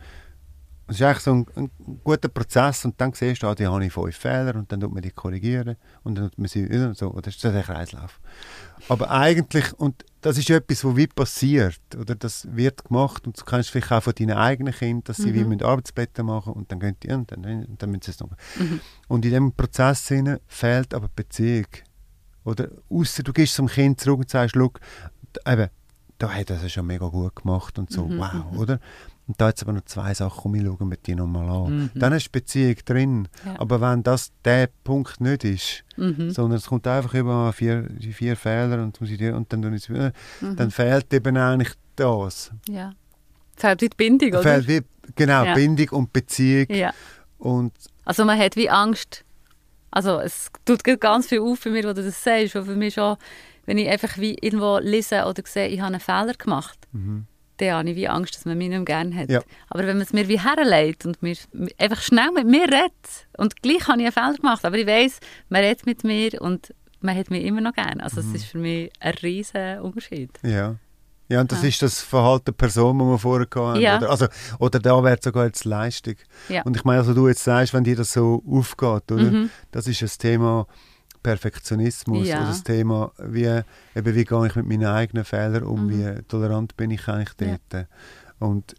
Es ist eigentlich so ein, ein guter Prozess und dann siehst du, ah, die habe ich fünf Fehler und dann tut man die korrigieren und dann tut man sie, ja, so, oder ist das ein Kreislauf. Aber eigentlich, und das ist etwas, was wie passiert, oder das wird gemacht und du kennst vielleicht auch von deinen eigenen Kindern, dass sie Mhm. wie müssen Arbeitsblätter machen und dann gehen die und dann, und dann müssen sie es noch. Mhm. Und in diesem Prozess hinein fehlt aber die Beziehung. Oder ausser du gehst zum Kind zurück und sagst, schau, d- eben, da hat er es schon mega gut gemacht und so, Mhm, wow, mhm. oder? Und da jetzt aber noch zwei Sachen, komm, ich schaue mir die nochmal an. Mhm. Dann ist die Beziehung drin. Ja. Aber wenn das der Punkt nicht ist, Mhm. sondern es kommt einfach über vier, die vier Fehler und, muss ich die, und dann, tue ich es wieder, Mhm. dann fehlt eben eigentlich das. Ja. Fehlt wie die Bindung, oder? Fehlt wie, genau, Ja. Bindung und Beziehung. Ja. Und Also man hat wie Angst. Also es tut gerade ganz viel auf für mich, wo du das sagst. Und für mich schon, wenn ich einfach wie irgendwo lese oder sehe, ich habe einen Fehler gemacht, mhm. dann habe ich wie Angst, dass man mich nicht mehr gerne hat. Ja. Aber wenn man es mir wie herleitet und mir einfach schnell mit mir redet und gleich habe ich einen Fehler gemacht, aber ich weiss, man redet mit mir und man hat mich immer noch gerne. Also Mhm. es ist für mich ein riesen Unterschied. Ja. Ja, und das Ja. ist das Verhalten der Person, das wir vorher hatten. Ja. Oder, also, oder da wäre sogar jetzt Leistung. Ja. Und ich meine, also du jetzt sagst, wenn dir das so aufgeht, oder? Mhm. Das ist das Thema Perfektionismus Ja. oder das Thema, wie, eben, wie gehe ich mit meinen eigenen Fehlern um, Mhm. wie tolerant bin ich eigentlich dort. Und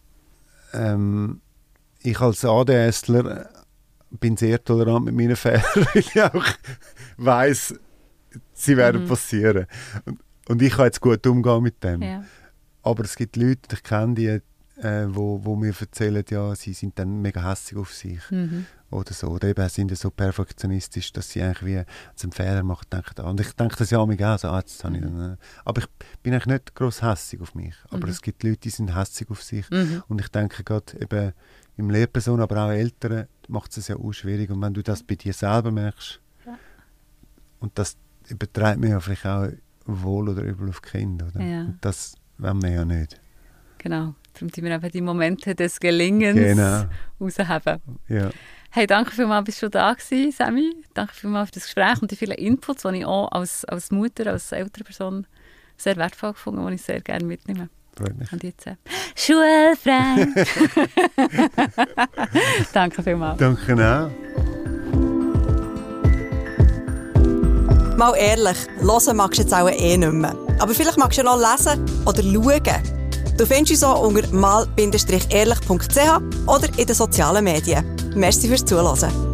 ähm, ich als ADSler bin sehr tolerant mit meinen Fehlern, weil ich auch weiss, sie werden Mhm. passieren. Und, und ich kann jetzt gut umgehen mit dem. Ja. Aber es gibt Leute, ich kenne die, äh, wo, wo mir erzählen, ja, sie sind dann mega hässig auf sich. Mhm. Oder so. Oder eben sind so perfektionistisch, dass sie eigentlich wie, wenn sie einen Fehler machen, denken, ah, und ich denke das ja auch mir auch so, ah, jetzt habe ich dann, äh, aber ich bin eigentlich nicht gross hässig auf mich. Aber Mhm. es gibt Leute, die sind hässig auf sich. Mhm. Und ich denke gerade eben im Lehrperson, aber auch Eltern, macht es ja auch schwierig. Und wenn du das bei dir selber merkst, Ja. und das übertreibt mir ja vielleicht auch wohl oder übel auf die Kinder. Oder? Ja. Und das wollen wir ja nicht. Genau. Darum sind wir eben die Momente des Gelingens Genau. rausheben. Ja. Hey, danke vielmals, bist du schon da gewesen, Sammy. Danke vielmals für das Gespräch und die vielen Inputs, die ich auch als, als Mutter, als ältere Person sehr wertvoll gefunden habe, die ich sehr gerne mitnehme. Freut mich. Und jetzt, äh, schulfrei. Danke vielmals. Danke auch. Mal ehrlich, hören magst du jetzt auch eh nicht mehr. Aber vielleicht magst du ja noch lesen oder schauen. Du findest uns auch unter mal ehrlich punkt c h oder in den sozialen Medien. Merci fürs Zuhören.